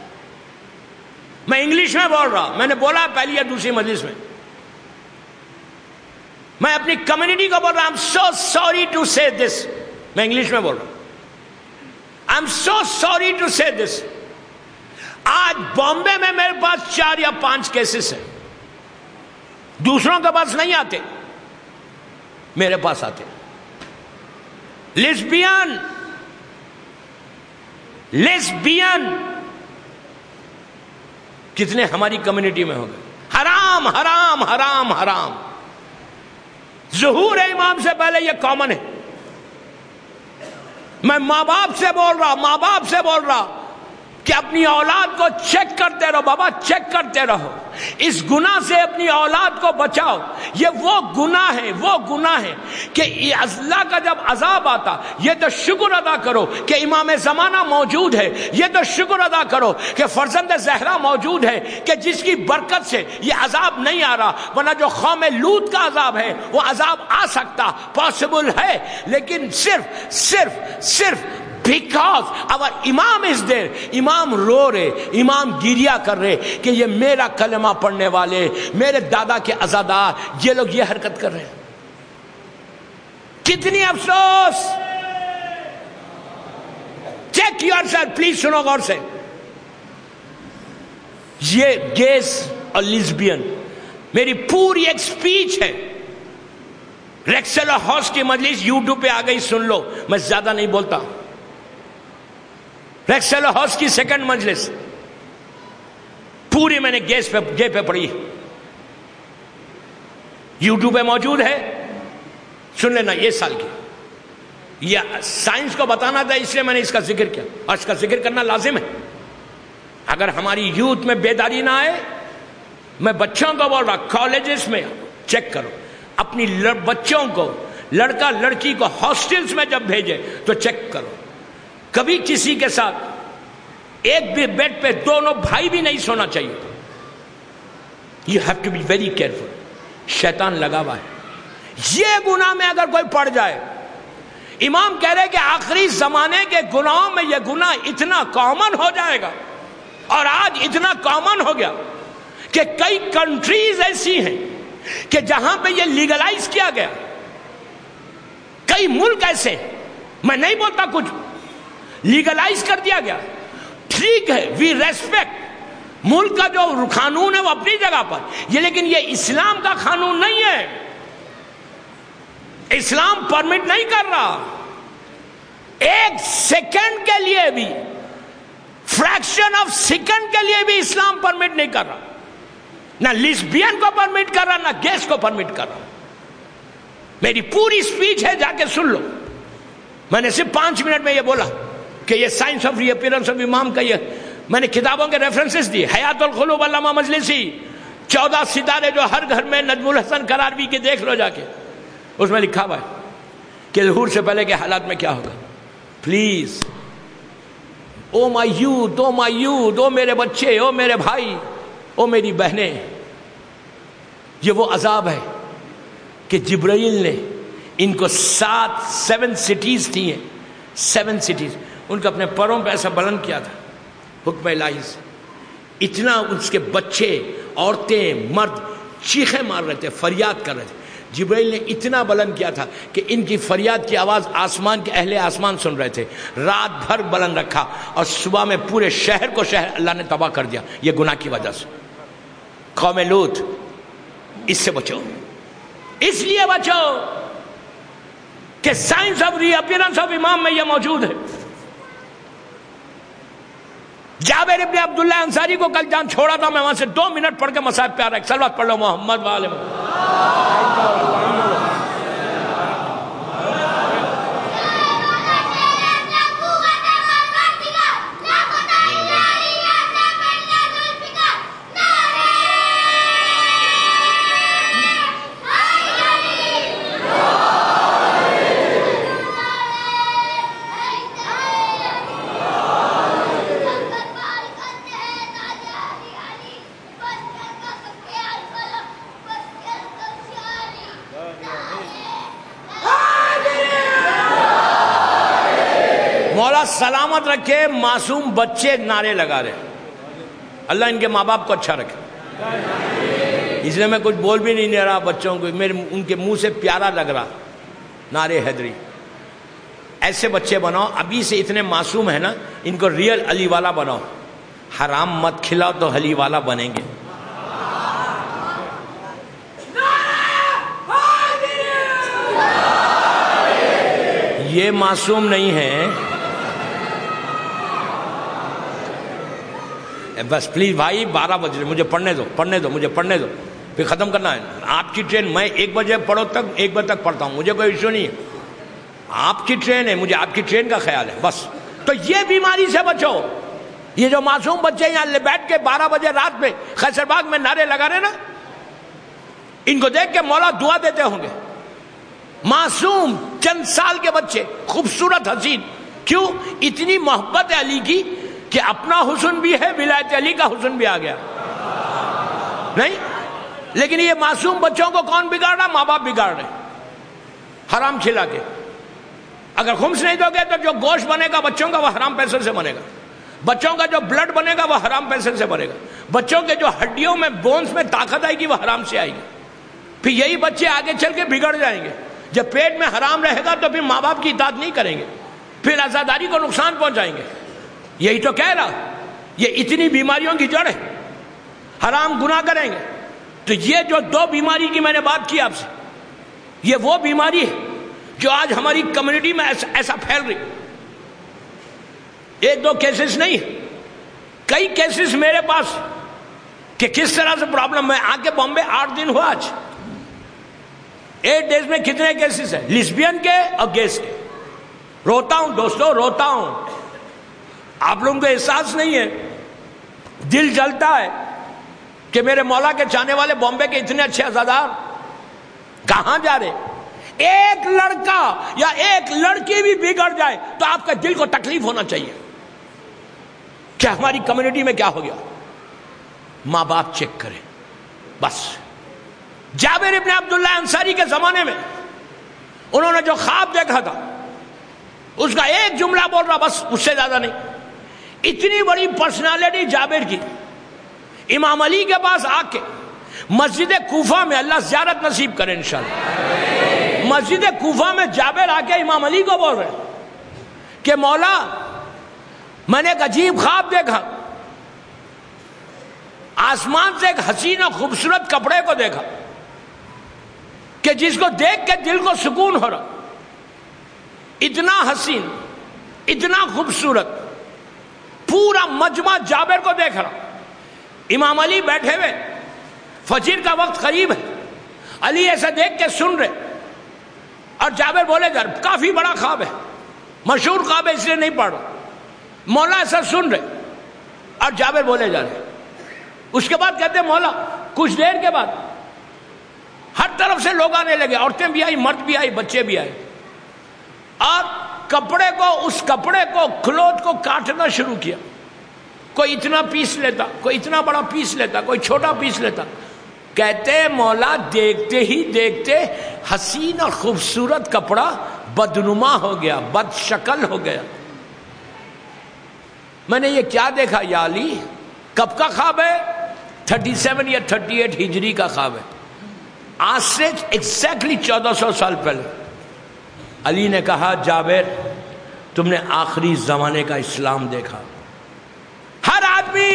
میں انگلش میں بول رہا, میں نے بولا پہلی یا دوسری مجلس میں, میں اپنی کمیونٹی کو بول رہا ہوں, I'm so sorry to say this, میں انگلش میں بول رہا ہوں, I'm so sorry to say this. آج بامبے میں میرے پاس چار یا پانچ کیسز ہیں, دوسروں کے پاس نہیں آتے, میرے پاس آتے. لیسبین لیسبین کتنے ہماری کمیونٹی میں ہو گئے. حرام حرام حرام حرام. ظہور امام سے پہلے یہ کامن ہے. میں ماں باپ سے بول رہا ماں باپ سے بول رہا کہ اپنی اولاد کو چیک کرتے رہو, بابا چیک کرتے رہو, اس گناہ سے اپنی اولاد کو بچاؤ. یہ وہ گناہ ہے, وہ گناہ ہے کہ اللہ کا جب عذاب آتا, یہ تو شکر ادا کرو کہ امام زمانہ موجود ہے, یہ تو شکر ادا کرو کہ فرزند زہرا موجود ہے کہ جس کی برکت سے یہ عذاب نہیں آ رہا, ورنہ جو قوم لوط کا عذاب ہے وہ عذاب آ سکتا, پاسبل ہے, لیکن صرف صرف صرف because our امام is there. امام رو رہے, امام گریا کر رہے کہ یہ میرا کلمہ پڑھنے والے, میرے دادا کے عزادار, یہ لوگ یہ حرکت کر رہے ہیں. کتنی افسوس. چیک یور سیلف پلیز, سنو غور سے. یہ گیس اور لیزبین میری پوری ایک سپیچ ہے, ریکسل ہاؤس کی مجلس یوٹیوب پہ آ گئی, سن لو, میں زیادہ نہیں بولتا. ریکسل ہاؤس کی سیکنڈ مجلس پوری میں نے گیس پہ گے پہ پڑھی, یوٹیوب پہ موجود ہے, سن لینا. یہ سال کی, یہ سائنس کو بتانا تھا اس لیے میں نے اس کا ذکر کیا, اور اس کا ذکر کرنا لازم ہے. اگر ہماری یوتھ میں بیداری نہ آئے, میں بچوں کو بول رہا کالجز میں چیک کرو, اپنی بچوں کو, لڑکا لڑکی کو ہاسٹلز میں جب بھیجے تو چیک کرو. کبھی کسی کے ساتھ ایک بھی بیڈ پہ دونوں بھائی بھی نہیں سونا چاہیے. You have to be very careful, شیطان لگا ہوا ہے. یہ گناہ میں اگر کوئی پڑ جائے, امام کہہ رہے کہ آخری زمانے کے گناہوں میں یہ گناہ اتنا کامن ہو جائے گا, اور آج اتنا کامن ہو گیا کہ کئی کنٹریز ایسی ہیں کہ جہاں پہ یہ لیگلائز کیا گیا. کئی ملک ایسے, میں نہیں بولتا کچھ, لیگلائز کر دیا گیا. ٹھیک ہے, وی ریسپیکٹ ملک کا جو قانون ہے وہ اپنی جگہ پر, یہ لیکن یہ اسلام کا قانون نہیں ہے. اسلام پرمٹ نہیں کر رہا. ایک سیکنڈ کے لیے بھی فریکشن آف سیکنڈ کے لیے بھی اسلام پرمٹ نہیں کر رہا، نہ لیسبین کو پرمٹ کر رہا، نہ گیس کو پرمٹ کر رہا۔ میری پوری سپیچ ہے، جا کے سن لو۔ میں نے صرف پانچ منٹ میں یہ بولا کہ یہ science of reappearance of Imam کا، یہ میں نے کتابوں کے ریفرنسز دی، حیات القلوب علامہ مجلسی، چودہ ستارے جو ہر گھر میں نجم الحسن قراروی کے دیکھ لو جا کے، اس میں لکھا ہوا ہے کہ ظہور سے پہلے کے حالات میں کیا ہوگا۔ Please oh my youth, oh my youth, او میرے بچے، او میرے بھائی، او میری بہنیں، یہ وہ عذاب ہے کہ جبرائیل نے ان کو سات سیون سٹیز تھی ہیں، سیون سٹیز، ان کو اپنے پروں پہ ایسا بلند کیا تھا حکم الہی سے، اتنا اس کے بچے، عورتیں، مرد چیخیں مار رہے تھے، فریاد کر رہے تھے۔ جبرائیل نے اتنا بلند کیا تھا کہ ان کی فریاد کی آواز آسمان کے اہل آسمان سن رہے تھے، رات بھر بلند رکھا، اور صبح میں پورے شہر کو شہر اللہ نے تباہ کر دیا، یہ گناہ کی وجہ سے۔ قوم لوط، اس سے بچو، اس لیے بچو کہ science of reappearance of Imam میں یہ موجود ہے۔ جابر ابن عبداللہ انصاری کو کل جان چھوڑا تھا، میں وہاں سے دو منٹ پڑھ کے مصاحب پہ آ رہا ہے، صلوات پڑھ لو محمد وآل محمد۔ مولا سلامت رکھے، معصوم بچے نعرے لگا رہے، اللہ ان کے ماں باپ کو اچھا رکھے۔ اس لیے میں کچھ بول بھی نہیں رہا بچوں کو، میرے ان کے منہ سے پیارا لگ رہا نعرے حیدری۔ ایسے بچے بناؤ، ابھی سے اتنے معصوم ہیں نا، ان کو ریئل علی والا بناؤ، حرام مت کھلاؤ تو علی والا بنیں گے۔ یہ معصوم نہیں ہے، بس پلیز بھائی، بارہ بج رہے، مجھے پڑھنے دو پڑھنے دو مجھے پڑھنے دو، پھر ختم کرنا ہے۔ آپ کی ٹرین، میں ایک بجے پڑھو تک ایک بجے تک پڑھتا ہوں، مجھے کوئی ایشو نہیں ہے، آپ کی ٹرین ہے، مجھے آپ کی ٹرین کا خیال ہے بس۔ تو یہ بیماری سے بچو، یہ جو معصوم بچے یہاں بیٹھ کے بارہ بجے رات میں خیسر باغ میں نعرے لگا رہے نا، ان کو دیکھ کے مولا دعا دیتے ہوں گے۔ معصوم چند سال کے بچے، خوبصورت حسین، کیوں؟ اتنی محبت علی کی کہ اپنا حسن بھی ہے، ولایت علی کا حسن بھی آ گیا نہیں؟ لیکن یہ معصوم بچوں کو کون بگاڑ رہا؟ ماں باپ بگاڑ رہے، حرام کھلا کے۔ اگر خمس نہیں دو گے تو جو گوشت بنے گا بچوں کا وہ حرام پیسے سے بنے گا، بچوں کا جو بلڈ بنے گا وہ حرام پیسے سے بنے گا، بچوں کے جو ہڈیوں میں بونز میں طاقت آئے گی وہ حرام سے آئے گی۔ پھر یہی بچے آگے چل کے بگڑ جائیں گے، جب پیٹ میں حرام رہے گا تو پھر ماں باپ کی اطاعت نہیں کریں گے، پھر عزاداری کو نقصان پہنچائیں گے۔ یہی تو کہہ رہا، یہ اتنی بیماریوں کی جڑ ہے، حرام گناہ کریں گے تو یہ جو دو بیماری کی میں نے بات کی آپ سے، یہ وہ بیماری ہے جو آج ہماری کمیونٹی میں ایسا, ایسا پھیل رہی۔ ایک دو کیسز نہیں، کئی کیسز میرے پاس کہ کس طرح سے پرابلم۔ میں آ کے بامبے آٹھ دن ہوا آج، ایٹ ڈیز میں کتنے کیسز ہیں لیسبین کے اور گیس کے۔ روتا ہوں دوستو، روتا ہوں، آپ لوگوں کو احساس نہیں ہے، دل جلتا ہے کہ میرے مولا کے چاہنے والے بامبے کے اتنے اچھے عزادار کہاں جا رہے؟ ایک لڑکا یا ایک لڑکی بھی بگڑ جائے تو آپ کا دل کو تکلیف ہونا چاہیے کہ ہماری کمیونٹی میں کیا ہو گیا۔ ماں باپ چیک کریں بس۔ جابر ابن عبداللہ انصاری کے زمانے میں انہوں نے جو خواب دیکھا تھا اس کا ایک جملہ بول رہا، بس اس سے زیادہ نہیں۔ اتنی بڑی پرسنالٹی جابر کی، امام علی کے پاس آ کے مسجد کوفہ میں، اللہ زیارت نصیب کرے انشاءاللہ، مسجد کوفہ میں جابر آ کے امام علی کو بول رہے کہ مولا میں نے ایک عجیب خواب دیکھا، آسمان سے ایک حسین اور خوبصورت کپڑے کو دیکھا کہ جس کو دیکھ کے دل کو سکون ہو رہا، اتنا حسین، اتنا خوبصورت، پورا مجمع جابر کو دیکھ رہا. امام علی بیٹھے ہوئے, فجر کا وقت قریب ہے, علی ایسا دیکھ کے سن رہے, اور جابر بولے جا رہے, کافی بڑا خواب ہے, مشہور خواب ہے اس لیے نہیں پڑھ رہا. مولا ایسا سن رہے اور جابر بولے جا رہے. اس کے بعد کہتے مولا, کچھ دیر کے بعد ہر طرف سے لوگ آنے لگے, عورتیں بھی آئی, مرد بھی آئی, بچے بھی آئے, اور کپڑے کو, اس کپڑے کو, کلوتھ کو کاٹنا شروع کیا. کوئی اتنا پیس لیتا, کوئی اتنا بڑا پیس لیتا, کوئی چھوٹا پیس لیتا. کہتے مولا دیکھتے ہی دیکھتے حسین اور خوبصورت کپڑا بدنما ہو گیا, بد شکل ہو گیا. میں نے یہ کیا دیکھا یا علی؟ کب کا خواب ہے؟ تھرٹی سیون یا تھرٹی ایٹ ہجری کا خواب ہے, آج سے ایگزیکٹلی چودہ سو سال پہلے. علی نے کہا جابر تم نے آخری زمانے کا اسلام دیکھا. ہر آدمی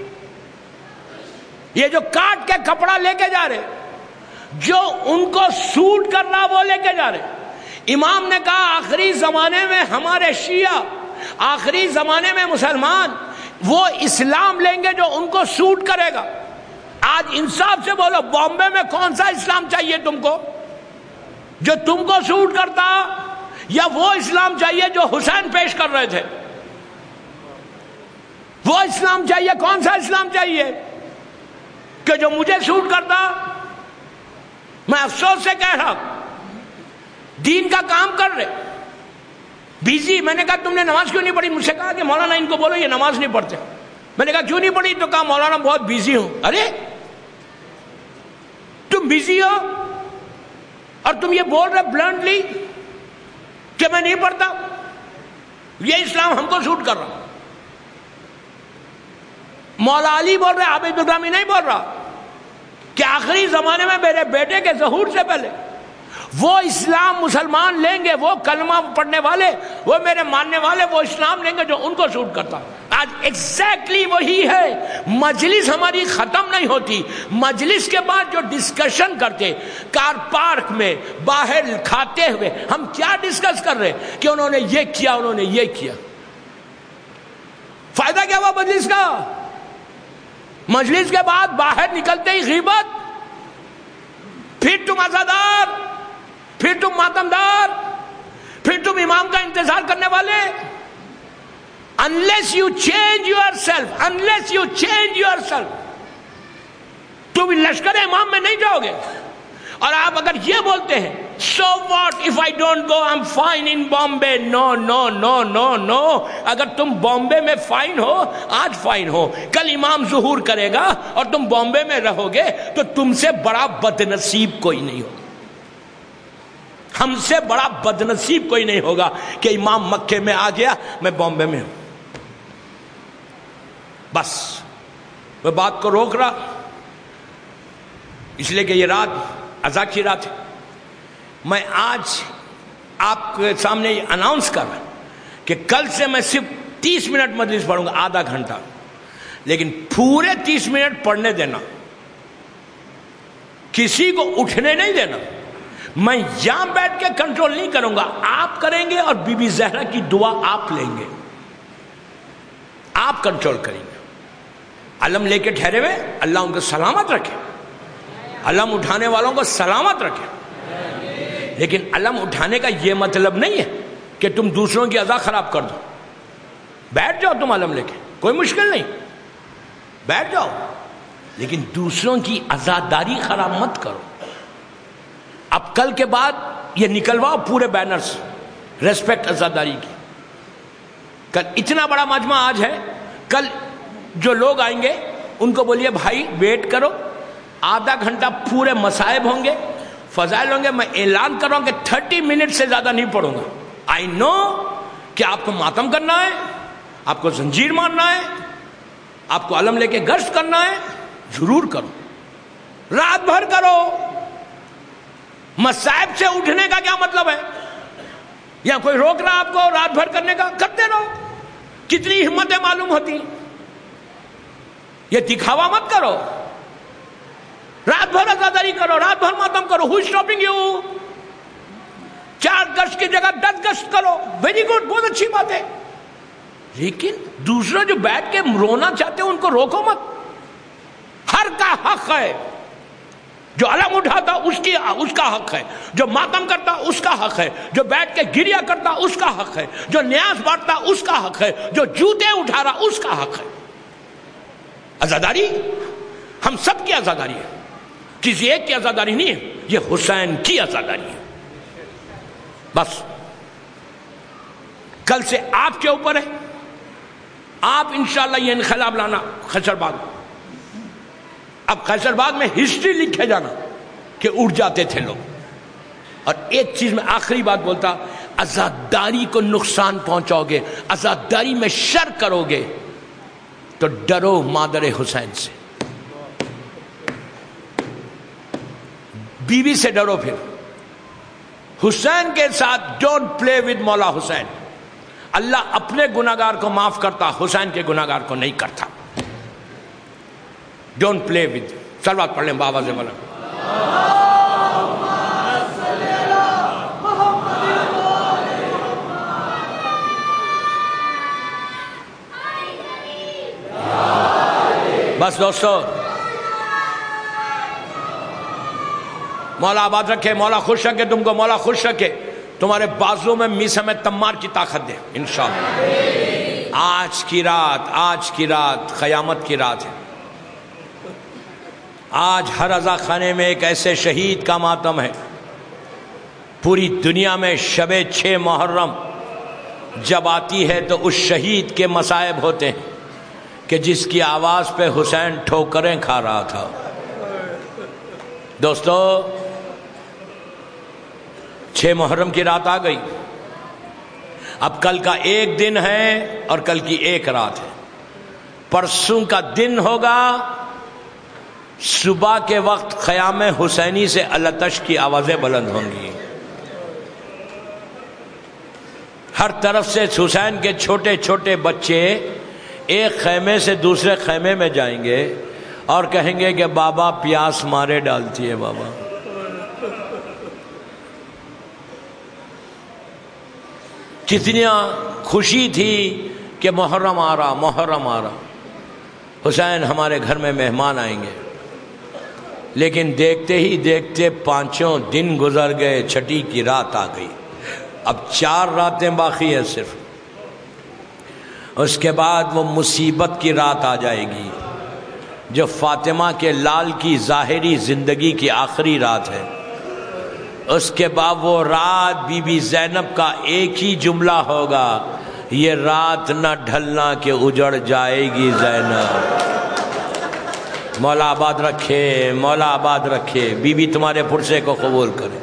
یہ جو کاٹ کے کپڑا لے کے جا رہے, جو ان کو سوٹ کرنا وہ لے کے جا رہے. امام نے کہا آخری زمانے میں ہمارے شیعہ, آخری زمانے میں مسلمان وہ اسلام لیں گے جو ان کو سوٹ کرے گا. آج انصاف سے بولو, بامبے میں کون سا اسلام چاہیے تم کو جو تم کو سوٹ کرتا, یا وہ اسلام چاہیے جو حسین پیش کر رہے تھے؟ وہ اسلام چاہیے, کون سا اسلام چاہیے کہ جو مجھے سوٹ کرتا؟ میں افسوس سے کہہ رہا دین کا کام کر رہے بیزی. میں نے کہا تم نے نماز کیوں نہیں پڑھی؟ مجھ سے کہا کہ مولانا ان کو بولو یہ نماز نہیں پڑھتے. میں نے کہا کیوں نہیں پڑھی؟ تو کہا مولانا بہت بیزی ہوں. ارے تم بیزی ہو اور تم یہ بول رہے بلنٹلی کہ میں نہیں پڑھتا, یہ اسلام ہم کو سوٹ کر رہا. مولا علی بول رہے, عابد الرحمی نہیں بول رہا کہ آخری زمانے میں میرے بیٹے کے ظہور سے پہلے وہ اسلام مسلمان لیں گے, وہ کلمہ پڑھنے والے, وہ میرے ماننے والے وہ اسلام لیں گے جو ان کو سوٹ کرتا. آج ایگزیکٹلی وہی ہے. مجلس ہماری ختم نہیں ہوتی. مجلس کے بعد جو ڈسکشن کرتے کار پارک میں باہر کھاتے ہوئے, ہم کیا ڈسکس کر رہے کہ انہوں نے یہ کیا, انہوں نے یہ کیا. فائدہ کیا ہوا مجلس کا؟ مجلس کے بعد باہر نکلتے ہی غیبت, پھر تم عزادار, پھر تم ماتمدار, پھر تم امام کا انتظار کرنے والے. unless you change yourself, unless you change yourself, تم لشکر امام میں نہیں جاؤ گے. اور آپ اگر یہ بولتے ہیں so what if I don't go, I'm fine in Bombay. no no no no no اگر تم بامبے میں فائن ہو, آج فائن ہو, کل امام ظہور کرے گا اور تم بامبے میں رہو گے تو تم سے بڑا بدنصیب کوئی نہیں ہوگا. ہم سے بڑا بدنصیب کوئی نہیں ہوگا کہ امام مکے میں آ گیا, میں بامبے میں ہوں. بس میں بات کو روک رہا اس لیے کہ یہ رات عزا کی رات ہے. میں آج آپ کے سامنے یہ اناؤنس کر رہا ہوں کہ کل سے میں صرف تیس منٹ مجلس پڑھوں گا, آدھا گھنٹہ, لیکن پورے تیس منٹ پڑھنے دینا, کسی کو اٹھنے نہیں دینا. میں یہاں بیٹھ کے کنٹرول نہیں کروں گا, آپ کریں گے اور بی بی زہرا کی دعا آپ لیں گے, آپ کنٹرول کریں گے. علم لے کے ٹھہرے ہوئے, اللہ ان کو سلامت رکھے, علم اٹھانے والوں کو سلامت رکھے. لیکن علم اٹھانے کا یہ مطلب نہیں ہے کہ تم دوسروں کی عزا خراب کر دو. بیٹھ جاؤ تم علم لے کے, کوئی مشکل نہیں, بیٹھ جاؤ, لیکن دوسروں کی عزاداری خراب مت کرو. اب کل کے بعد یہ نکلواؤ پورے بینرز ریسپیکٹ عزاداری کی. کل اتنا بڑا مجمع آج ہے, کل جو لوگ آئیں گے ان کو بولیے بھائی ویٹ کرو, آدھا گھنٹہ پورے مصائب ہوں گے, فضائل ہوں گے. میں اعلان کر رہا ہوں کہ تھرٹی منٹ سے زیادہ نہیں پڑھوں گا. آئی نو کہ آپ کو ماتم کرنا ہے, آپ کو زنجیر مارنا ہے, آپ کو علم لے کے گشت کرنا ہے, ضرور کرو, رات بھر کرو. مصائب سے اٹھنے کا کیا مطلب ہے؟ یا کوئی روک رہا آپ کو رات بھر کرنے کا؟ کرتے رہو. کتنی ہمتیں معلوم ہوتی, یہ دکھاوا مت کرو. رات بھر عزاداری کرو, رات بھر ماتم کرو. Who stopping you? چار گشت کی جگہ دس گشت کرو, ویری گڈ, بہت اچھی بات ہے. لیکن دوسرا جو بیٹھ کے رونا چاہتے ہیں ان کو روکو مت. ہر کا حق ہے. جو علم اٹھاتا اس کی اس کا حق ہے, جو ماتم کرتا اس کا حق ہے, جو بیٹھ کے گریا کرتا اس کا حق ہے, جو نیاز بانٹتا اس کا حق ہے, جو جوتے اٹھا رہا اس کا حق ہے. عزاداری ہم سب کی عزاداری ہے, کسی ایک کی عزاداری نہیں ہے, یہ حسین کی عزاداری ہے. بس کل سے آپ کے اوپر ہے. آپ انشاءاللہ یہ انقلاب لانا خیصر باغ. اب خیصر باغ میں ہسٹری لکھے جانا کہ اٹھ جاتے تھے لوگ. اور ایک چیز میں آخری بات بولتا, عزاداری کو نقصان پہنچاؤ گے, عزاداری میں شر کرو گے تو ڈرو مادر حسین سے, بیوی سے ڈرو. پھر حسین کے ساتھ ڈونٹ پلے ود مولا حسین. اللہ اپنے گناہگار کو معاف کرتا, حسین کے گناہگار کو نہیں کرتا. Don't play with. صلوات پڑھ لیں بابا سے بلا. بس دوستو, مولا آباد رکھے, مولا خوش رکھے تم کو, مولا خوش رکھے, تمہارے بازو میں میسا میں تمار کی طاقت دے انشاءاللہ. آج کی رات, آج کی رات قیامت کی رات ہے. آج ہر عزا خانے میں ایک ایسے شہید کا ماتم ہے. پوری دنیا میں شب چھ محرم جب آتی ہے تو اس شہید کے مصائب ہوتے ہیں کہ جس کی آواز پہ حسین ٹھوکریں کھا رہا تھا. دوستو, چھ محرم کی رات آ گئی. اب کل کا ایک دن ہے اور کل کی ایک رات ہے. پرسوں کا دن ہوگا, صبح کے وقت خیام حسینی سے التش کی آوازیں بلند ہوں گی. ہر طرف سے حسین کے چھوٹے چھوٹے بچے ایک خیمے سے دوسرے خیمے میں جائیں گے اور کہیں گے کہ بابا پیاس مارے ڈالتی ہے بابا. کتنی خوشی تھی کہ محرم آ رہا, محرم آ رہا, حسین ہمارے گھر میں مہمان آئیں گے. لیکن دیکھتے ہی دیکھتے پانچوں دن گزر گئے, چھٹی کی رات آ گئی. اب چار راتیں باقی ہے صرف. اس کے بعد وہ مصیبت کی رات آ جائے گی جو فاطمہ کے لال کی ظاہری زندگی کی آخری رات ہے. اس کے بعد وہ رات بی بی زینب کا ایک ہی جملہ ہوگا, یہ رات نہ ڈھلنا کہ اجڑ جائے گی زینب. مولا آباد رکھے, مولا آباد رکھے. بی بی تمہارے پرسے کو قبول کرے,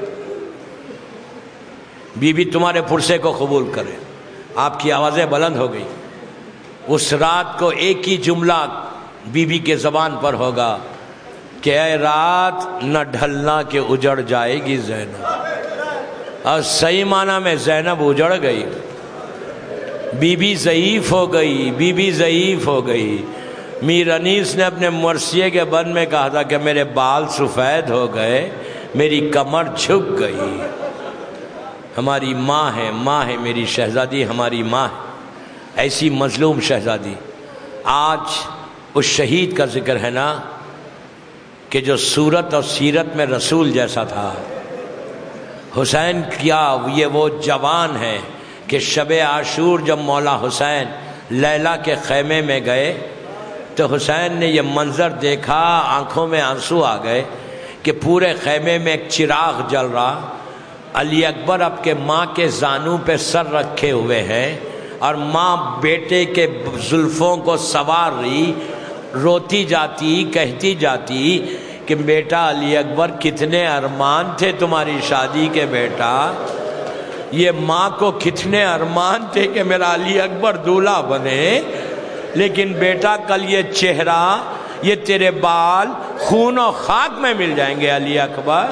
بی بی تمہارے پرسے کو قبول کرے. آپ کی آوازیں بلند ہو گئی. اس رات کو ایک ہی جملہ بی بی کے زبان پر ہوگا کہ اے رات نہ ڈھلنا کہ اجڑ جائے گی زینب. اور صحیح معنی میں زینب اجڑ گئی, بی بی ضعیف ہو گئی, بی بی ضعیف ہو گئی. میر انیس نے اپنے مرثیے کے بند میں کہا تھا کہ میرے بال سفید ہو گئے, میری کمر جھک گئی. ہماری ماں ہے, ماں ہے میری شہزادی, ہماری ماں ہے, ایسی مظلوم شہزادی. آج اس شہید کا ذکر ہے نا کہ جو صورت اور سیرت میں رسول جیسا تھا. حسین کیا یہ وہ جوان ہے کہ شب عاشور جب مولا حسین لیلا کے خیمے میں گئے تو حسین نے یہ منظر دیکھا, آنکھوں میں آنسو آ گئے کہ پورے خیمے میں ایک چراغ جل رہا. علی اکبر اب کے ماں کے زانوں پہ سر رکھے ہوئے ہیں اور ماں بیٹے کے زلفوں کو سوار رہی, روتی جاتی, کہتی جاتی کہ بیٹا علی اکبر کتنے ارمان تھے تمہاری شادی کے بیٹا. یہ ماں کو کتنے ارمان تھے کہ میرا علی اکبر دولہا بنے, لیکن بیٹا کل یہ چہرہ, یہ تیرے بال خون و خاک میں مل جائیں گے علی اکبر.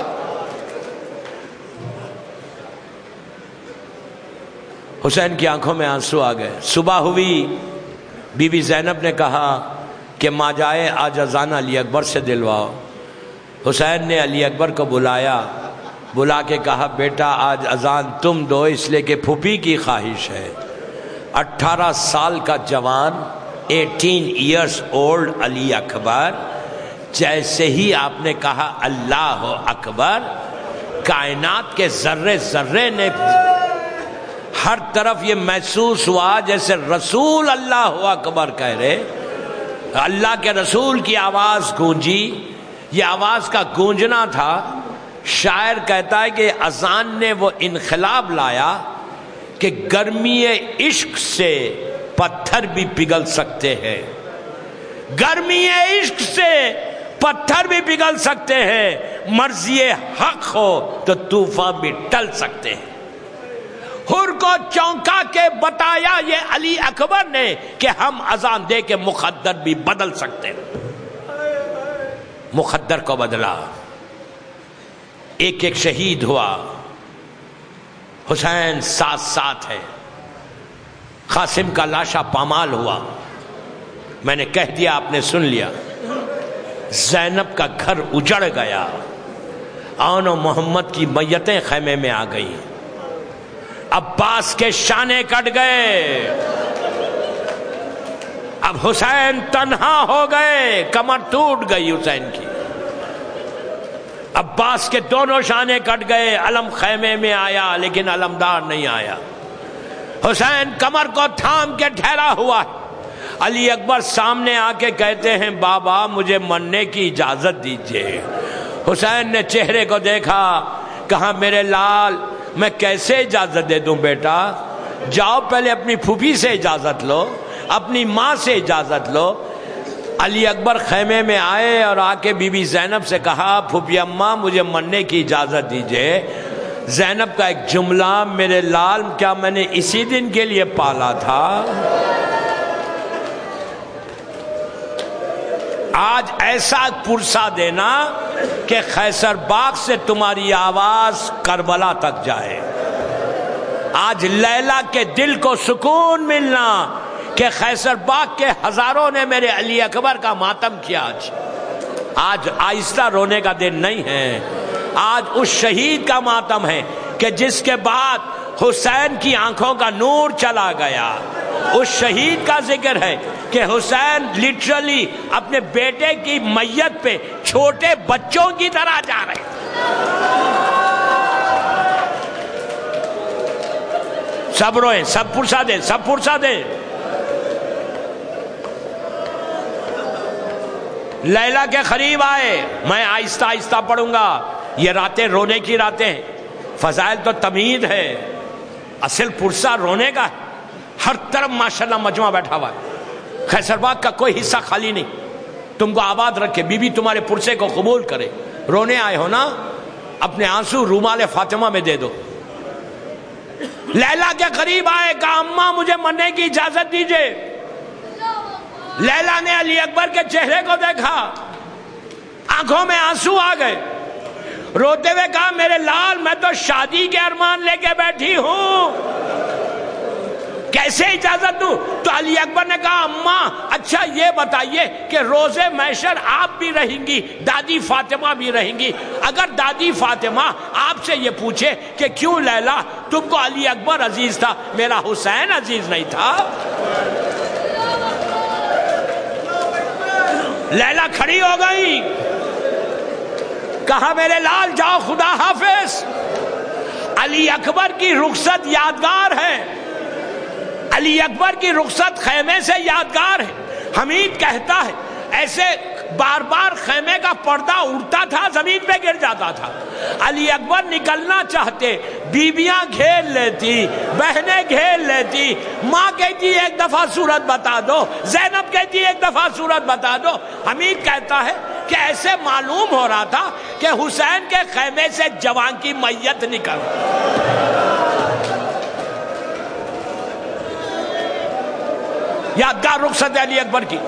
حسین کی آنکھوں میں آنسو آ گئے. صبح ہوئی, بی بی زینب نے کہا کہ ماں جائے آج اذان علی اکبر سے دلواؤ. حسین نے علی اکبر کو بلایا, بلا کے کہا بیٹا آج اذان تم دو, اس لیے کہ پھوپھی کی خواہش ہے. اٹھارہ سال کا جوان، eighteen years old Ali Akbar, جیسے ہی آپ نے کہا اللہ اکبر، کائنات کے ذرے ذرے نے ہر طرف یہ محسوس ہوا جیسے رسول اللہ اکبر کہہ رہے، اللہ کے رسول کی آواز گونجی۔ یہ آواز کا گونجنا تھا، شاعر کہتا ہے کہ اذان نے وہ انقلاب لایا کہ گرمی عشق سے پتھر بھی پگھل سکتے ہیں، گرمی عشق سے پتھر بھی پگھل سکتے ہیں، مرضی حق ہو تو طوفان بھی ٹل سکتے ہیں۔ حر کو چونکا کے بتایا یہ علی اکبر نے کہ ہم اذان دے کے مقدر بھی بدل سکتے ہیں۔ مقدر کو بدلا، ایک ایک شہید ہوا، حسین ساتھ ساتھ ہے، قاسم کا لاشا پامال ہوا، میں نے کہہ دیا آپ نے سن لیا، زینب کا گھر اجڑ گیا، آن و محمد کی میتیں خیمے میں آ گئی، عباس کے شانے کٹ گئے، اب حسین تنہا ہو گئے، کمر ٹوٹ گئی حسین کی، عباس کے دونوں شانے کٹ گئے، علم خیمے میں آیا لیکن علمدار نہیں آیا، حسین کمر کو تھام کے ٹھہرا ہوا ہے۔ علی اکبر سامنے آ کے کہتے ہیں بابا مجھے مرنے کی اجازت دیجیے۔ حسین نے چہرے کو دیکھا، کہا میرے لال میں کیسے اجازت دے دوں بیٹا، جاؤ پہلے اپنی پھوپھی سے اجازت لو، اپنی ماں سے اجازت لو۔ علی اکبر خیمے میں آئے اور آ کے بی بی زینب سے کہا پھوپھی اماں مجھے مرنے کی اجازت دیجیے۔ زینب کا ایک جملہ، میرے لال کیا میں نے اسی دن کے لیے پالا تھا؟ آج ایسا پرسا دینا کہ خیسر باغ سے تمہاری آواز کربلا تک جائے، آج لیلا کے دل کو سکون ملنا کہ خیسر باغ کے ہزاروں نے میرے علی اکبر کا ماتم کیا۔ آج آج آہستہ رونے کا دن نہیں ہے، آج اس شہید کا ماتم ہے کہ جس کے بعد حسین کی آنکھوں کا نور چلا گیا۔ اس شہید کا ذکر ہے کہ حسین لٹرلی اپنے بیٹے کی میت پہ چھوٹے بچوں کی طرح جا رہے سب روئے، سب پرسا دیں، سب پرسا دیں۔ لیلا کے قریب آئے، میں آہستہ آہستہ پڑھوں گا، یہ راتیں رونے کی راتیں ہیں، فضائل تو تمہید ہے، اصل پرسا رونے کا ہے۔ ہر طرف ماشاءاللہ مجمع بیٹھا ہوا ہے، خیسر باغ کا کوئی حصہ خالی نہیں، تم کو آباد رکھے، بی بی تمہارے پرسے کو قبول کرے۔ رونے آئے ہو نا، اپنے آنسو رومال فاطمہ میں دے دو۔ لیلا کے قریب آئے، کہا اماں مجھے مرنے کی اجازت دیجئے۔ لیلا نے علی اکبر کے چہرے کو دیکھا، آنکھوں میں آنسو آ گئے، روتے ہوئے کہا میرے لال میں تو شادی کے ارمان لے کے بیٹھی ہوں، کیسے اجازت دوں؟ تو علی اکبر نے کہا اماں اچھا یہ بتائیے کہ روزے محشر آپ بھی رہیں گی، دادی فاطمہ بھی رہیں گی، اگر دادی فاطمہ آپ سے یہ پوچھے کہ کیوں لیلا تم کو علی اکبر عزیز تھا میرا حسین عزیز نہیں تھا؟ لیلا کھڑی ہو گئی، کہا میرے لال جاؤ خدا حافظ۔ علی اکبر کی رخصت یادگار ہے، علی اکبر کی رخصت خیمے سے یادگار ہے۔ حمید کہتا ہے ایسے بار بار خیمے کا پردہ اڑتا تھا، زمین پہ گر جاتا تھا، علی اکبر نکلنا چاہتے، بیویاں گھیر لیتی، بہنیں گھیر لیتی، ماں کہتی ایک دفعہ صورت بتا دو، زینب کہتی ایک دفعہ صورت بتا دو۔ حمید کہتا ہے کہ ایسے معلوم ہو رہا تھا کہ حسین کے خیمے سے جوان کی میت نکل۔ یادگار رخصت علی اکبر کی۔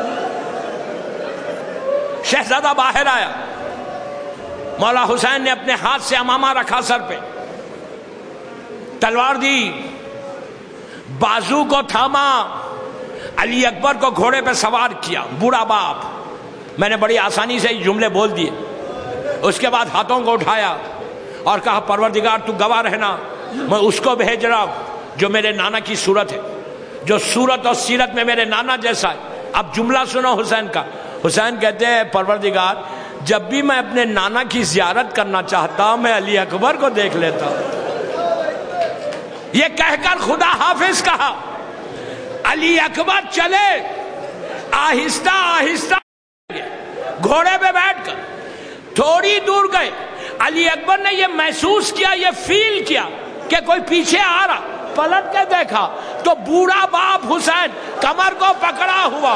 شہزادہ باہر آیا، مولا حسین نے اپنے ہاتھ سے امامہ رکھا سر پہ، تلوار دی، بازو کو تھاما، علی اکبر کو گھوڑے پہ سوار کیا، بوڑھا باپ، میں نے بڑی آسانی سے جملے بول دیے۔ اس کے بعد ہاتھوں کو اٹھایا اور کہا پروردگار تو گواہ رہنا، میں اس کو بھیج رہا ہوں جو میرے نانا کی صورت ہے، جو صورت اور سیرت میں میرے نانا جیسا ہے. اب جملہ سنو حسین کا. حسین کہتے ہیں پروردگار جب بھی میں اپنے نانا کی زیارت کرنا چاہتا ہوں میں علی اکبر کو دیکھ لیتا ہوں. یہ کہہ کر خدا حافظ کہا. علی اکبر چلے آہستہ آہستہ گھوڑے پہ بیٹھ کر تھوڑی دور گئے. علی اکبر نے یہ محسوس کیا, یہ فیل کیا کہ کوئی پیچھے آ رہا. پلٹ کے دیکھا تو بوڑھا باپ حسین کمر کو پکڑا ہوا.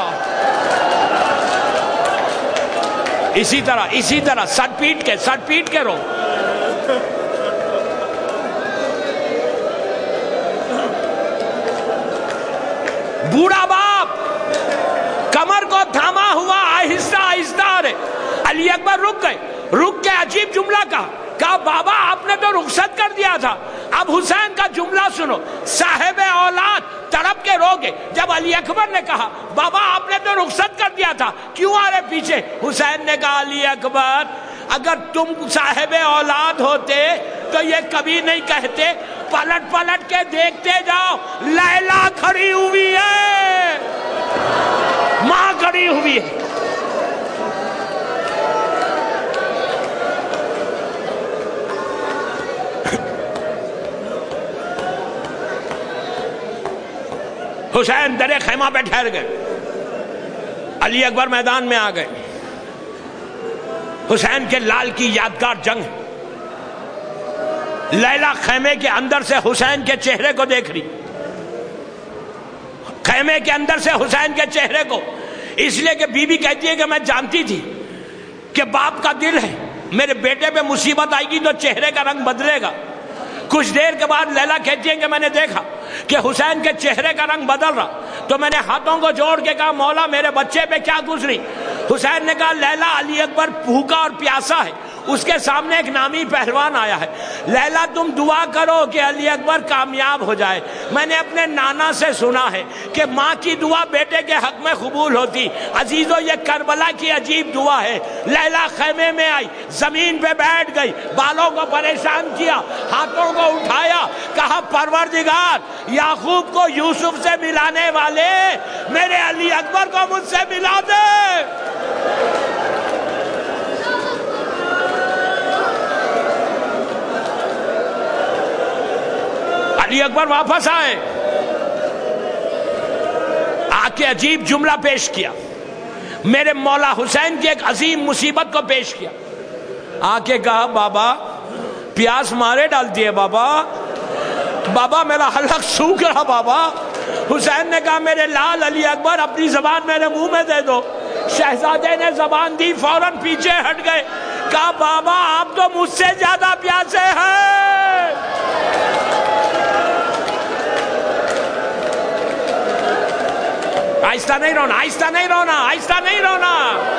اسی طرح اسی طرح سٹ پیٹ کے سٹ پیٹ کے رو. بوڑھا باپ کمر کو تھاما ہوا, آہستہ آہستہ آ رہے. علی اکبر رک گئے. رک کے عجیب جملہ کہا کہا بابا آپ نے تو رخصت کر دیا تھا. اب حسین کا جملہ سنو. صاحب اولاد تڑپ کے رو گئے جب علی اکبر نے کہا بابا آپ نے تو رخصت کر دیا تھا کیوں آ رہے پیچھے. حسین نے کہا علی اکبر اگر تم صاحب اولاد ہوتے تو یہ کبھی نہیں کہتے. پلٹ پلٹ کے دیکھتے جاؤ لیلا کھڑی ہوئی ہے, ماں کھڑی ہوئی ہے. حسین درے خیمہ پہ ٹھہر گئے. علی اکبر میدان میں آ گئے. حسین کے لال کی یادگار جنگ. لیلا خیمے کے اندر سے حسین کے چہرے کو دیکھ رہی. خیمے کے اندر سے حسین کے چہرے کو, اس لیے کہ بی بی کہتی ہے کہ میں جانتی تھی کہ باپ کا دل ہے, میرے بیٹے پہ مصیبت آئے گی تو چہرے کا رنگ بدلے گا. کچھ دیر کے بعد لیلا کہتی ہے کہ میں نے دیکھا کہ حسین کے چہرے کا رنگ بدل رہا تو میں نے ہاتھوں کو جوڑ کے کہا مولا میرے بچے پہ کیا گزری. حسین نے کہا لیلا علی اکبر بھوکا اور پیاسا ہے, اس کے سامنے ایک نامی پہلوان آیا ہے. لیلا تم دعا کرو کہ علی اکبر کامیاب ہو جائے. میں نے اپنے نانا سے سنا ہے کہ ماں کی دعا بیٹے کے حق میں قبول ہوتی. عزیزو یہ کربلا کی عجیب دعا ہے. لیلا خیمے میں آئی, زمین پہ بیٹھ گئی, بالوں کو پریشان کیا, ہاتھوں کو اٹھایا, کہا پروردگار یعقوب کو یوسف سے ملانے والے میرے علی اکبر کو مجھ سے ملا دے. علی اکبر واپس آئے, آ کے عجیب جملہ پیش کیا, میرے مولا حسین کی ایک عظیم مصیبت کو پیش کیا. آ کے کہا بابا پیاس مارے ڈالتی ہے بابا, بابا میرا حلق سوکھ رہا بابا. حسین نے کہا میرے لال علی اکبر اپنی زبان میرے منہ میں دے دو. شہزادے نے زبان دی, فوراً پیچھے ہٹ گئے. کہا بابا آپ تو مجھ سے زیادہ پیاسے ہیں. آہستہ نہیں رونا, آہستہ نہیں رونا, آہستہ نہیں رونا.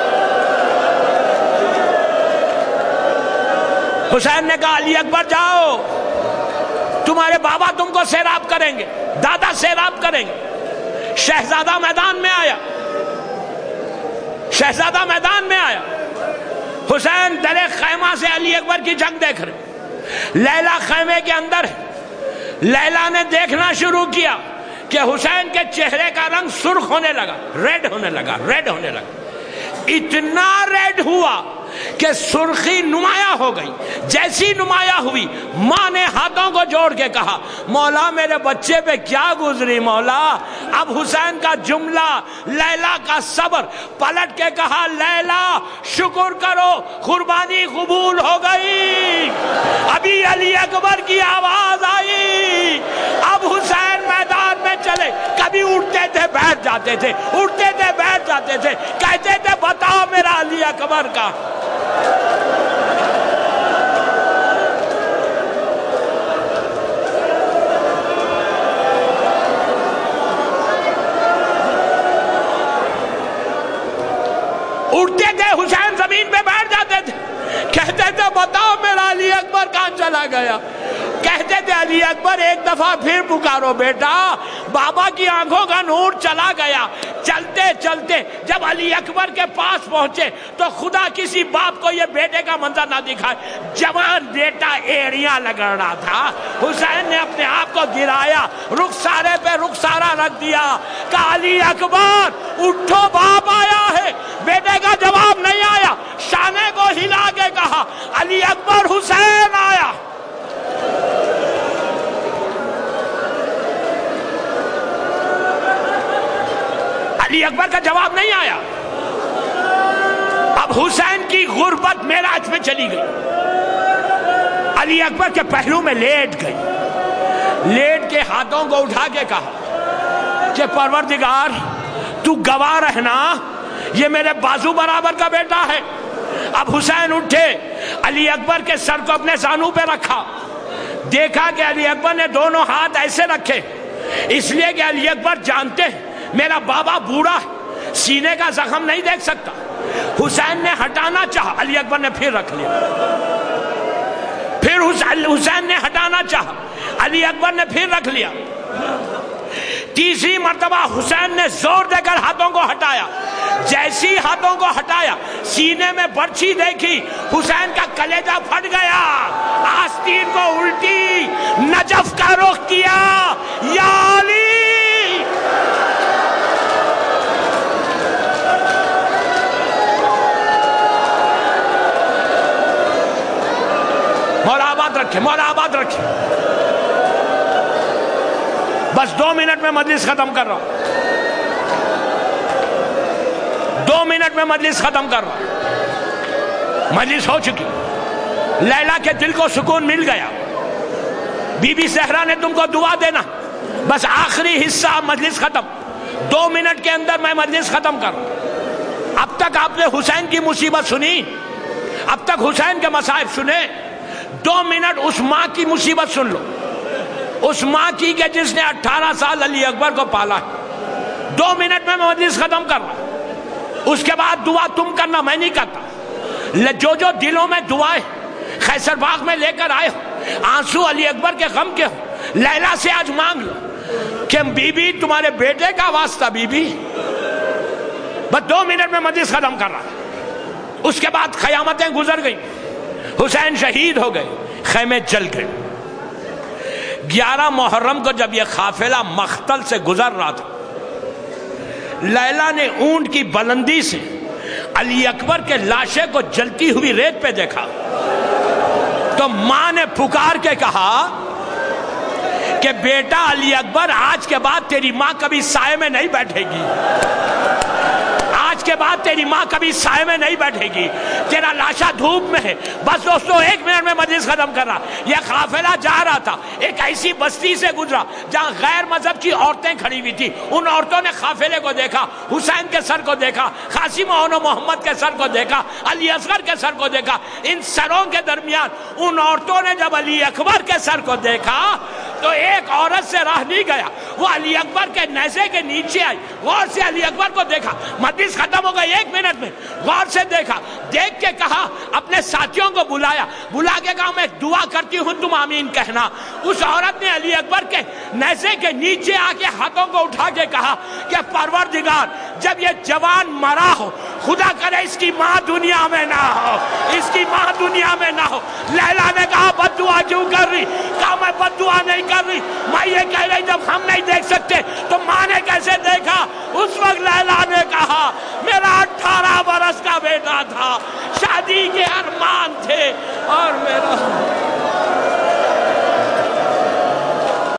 حسین نے کہا علی اکبر جاؤ, تمہارے بابا تم کو سیراب کریں گے, دادا سیراب کریں گے. شہزادہ میدان میں آیا, شہزادہ میدان میں آیا. حسین درے خیمہ سے علی اکبر کی جنگ دیکھ رہے. لیلا خیمے کے اندر ہے. لیلا نے دیکھنا شروع کیا کہ حسین کے چہرے کا رنگ سرخ ہونے لگا, ریڈ ہونے لگا, ریڈ ہونے لگا. اتنا ریڈ ہوا کہ سرخی نمایاں ہو گئی. جیسی نمایاں ہوئی ماں نے ہاتھوں کو جوڑ کے کہا مولا میرے بچے پہ کیا گزری مولا. اب حسین کا جملہ, لیلا کا صبر. پلٹ کے کہا لیلا شکر کرو قربانی قبول ہو گئی. ابھی علی اکبر کی آواز آئی. اب حسین میدان میں چلے, کبھی اٹھتے تھے بیٹھ جاتے تھے, اٹھتے تھے بیٹھ جاتے تھے, کہتے تھے بتاؤ میرا علی اکبر کا. اٹھتے تھے حسین زمین پہ بیٹھ جاتے تھے, کہتے تھے بتاؤ میرا علی اکبر کہاں چلا گیا. کہتے تھے علی اکبر ایک دفعہ پھر پکارو بیٹا, بابا کی آنکھوں کا نور چلا گیا. چلتے چلتے جب علی اکبر کے پاس پہنچے تو خدا کسی باپ کو یہ بیٹے کا منظر نہ دکھائے، جوان بیٹا ایڑیاں لگڑ رہا تھا، حسین نے اپنے آپ کو گرایا، رخسارے پہ رخسارا رکھ دیا، کہا علی اکبر اٹھو باپ آیا ہے۔ بیٹے کا جواب نہیں آیا، شانے کو ہلا کے کہا علی اکبر حسین آیا۔ علی اکبر کا جواب نہیں آیا۔ اب حسین کی غربت معراج میں چلی گئی، علی اکبر کے پہلو میں لیٹ گئی، لیٹ کے ہاتھوں کو اٹھا کے کہا کہ پروردگار تو گواہ رہنا یہ میرے بازو برابر کا بیٹا ہے۔ اب حسین اٹھے، علی اکبر کے سر کو اپنے زانو پہ رکھا، دیکھا کہ علی اکبر نے دونوں ہاتھ ایسے رکھے، اس لیے کہ علی اکبر جانتے ہیں میرا بابا بوڑھا ہے، سینے کا زخم نہیں دیکھ سکتا۔ حسین نے ہٹانا چاہا، علی اکبر نے پھر رکھ لیا، پھر حسین نے ہٹانا چاہا، علی اکبر نے پھر رکھ لیا، تیسری مرتبہ حسین نے زور دے کر ہاتھوں کو ہٹایا، جیسی ہاتھوں کو ہٹایا سینے میں برچھی دیکھی، حسین کا کلیجہ پھٹ گیا، آستین کو الٹی نجف کا رخ کیا، یا علی۔ مولا آباد رکھے، مولا آباد رکھے۔ بس دو منٹ میں مجلس ختم کر رہا ہوں، دو منٹ میں مجلس ختم کر رہا ہوں۔ مجلس ہو چکی، لیلا کے دل کو سکون مل گیا، بی بی زہرا نے تم کو دعا دینا، بس آخری حصہ مجلس ختم، دو منٹ کے اندر میں مجلس ختم کر رہا ہوں۔ اب تک آپ نے حسین کی مصیبت سنی، اب تک حسین کے مصائب سنے، دو منٹ اس ماں کی مصیبت سن لو، اس ماں کی کہ جس نے اٹھارہ سال علی اکبر کو پالا ہے۔ دو منٹ میں میں مجلس ختم کر رہا ہوں، اس کے بعد دعا تم کرنا، میں نہیں کرتا۔ جو جو دلوں میں دعائیں خیسر باغ میں لے کر آئے ہو، آنسو علی اکبر کے غم کے ہو، لیلا سے آج مانگ لو کہ بی بی تمہارے بیٹے کا واسطہ، بی بی بس دو منٹ میں مجلس ختم کر رہا ہے۔ اس کے بعد قیامتیں گزر گئیں، حسین شہید ہو گئے، خیمے جل گئے۔ گیارہ محرم کو جب یہ قافلہ مختل سے گزر رہا تھا، لیلا نے اونٹ کی بلندی سے علی اکبر کے لاشے کو جلتی ہوئی ریت پہ دیکھا، تو ماں نے پکار کے کہا کہ بیٹا علی اکبر، آج کے بعد تیری ماں کبھی سائے میں نہیں بیٹھے گی، آج کے بعد تیری ماں کبھی سائے میں نہیں بیٹھے گی، تیرا لاشا دھوپ میں ہے۔ بس دوستو ایک منٹ میں مجلس ختم کر رہا۔ یہ قافلہ جا رہا تھا، ایک ایسی بستی سے گزرا جہاں غیر مذہب کی عورتیں کھڑی ہوئی تھی، ان عورتوں نے قافلے کو دیکھا، حسین کے سر کو دیکھا، قاسم و محمد کے سر کو دیکھا، علی اصغر کے سر کو دیکھا، ان سروں کے درمیان ان عورتوں نے جب علی اکبر کے سر کو دیکھا تو ایک عورت سے راہ نہیں گیا، وہ علی اکبر کے نیزے کے نیچے آئی، غور سے علی اکبر کو دیکھا، مجلس ختم ہو گئی ایک منٹ میں، غور سے دیکھا، دیکھ کے کہا، اپنے ساتھیوں کو بلایا، بلا کے کہا میں دعا کرتی ہوں تم آمین کہنا۔ اس عورت نے علی اکبر کے نیزے کے نیچے آ کے ہاتھوں کو اٹھا کے کہا کہ پروردگار جب یہ جوان مرا ہو، خدا کرے اس کی ماں دنیا میں نہ ہو، اس کی ماں دنیا میں نہ ہو۔ لیلا نے کہا بد دعا کیوں کر رہی؟ کہا میں بد دعا نہیں کر رہی، میں یہ کہہ رہی جب ہم نہیں دیکھ سکتے تو ماں نے کیسے دیکھا؟ اس وقت لیلا نے کہا میرا اٹھارہ برس کا بیٹا تھا، شادی کے ارمان تھے، اور میرا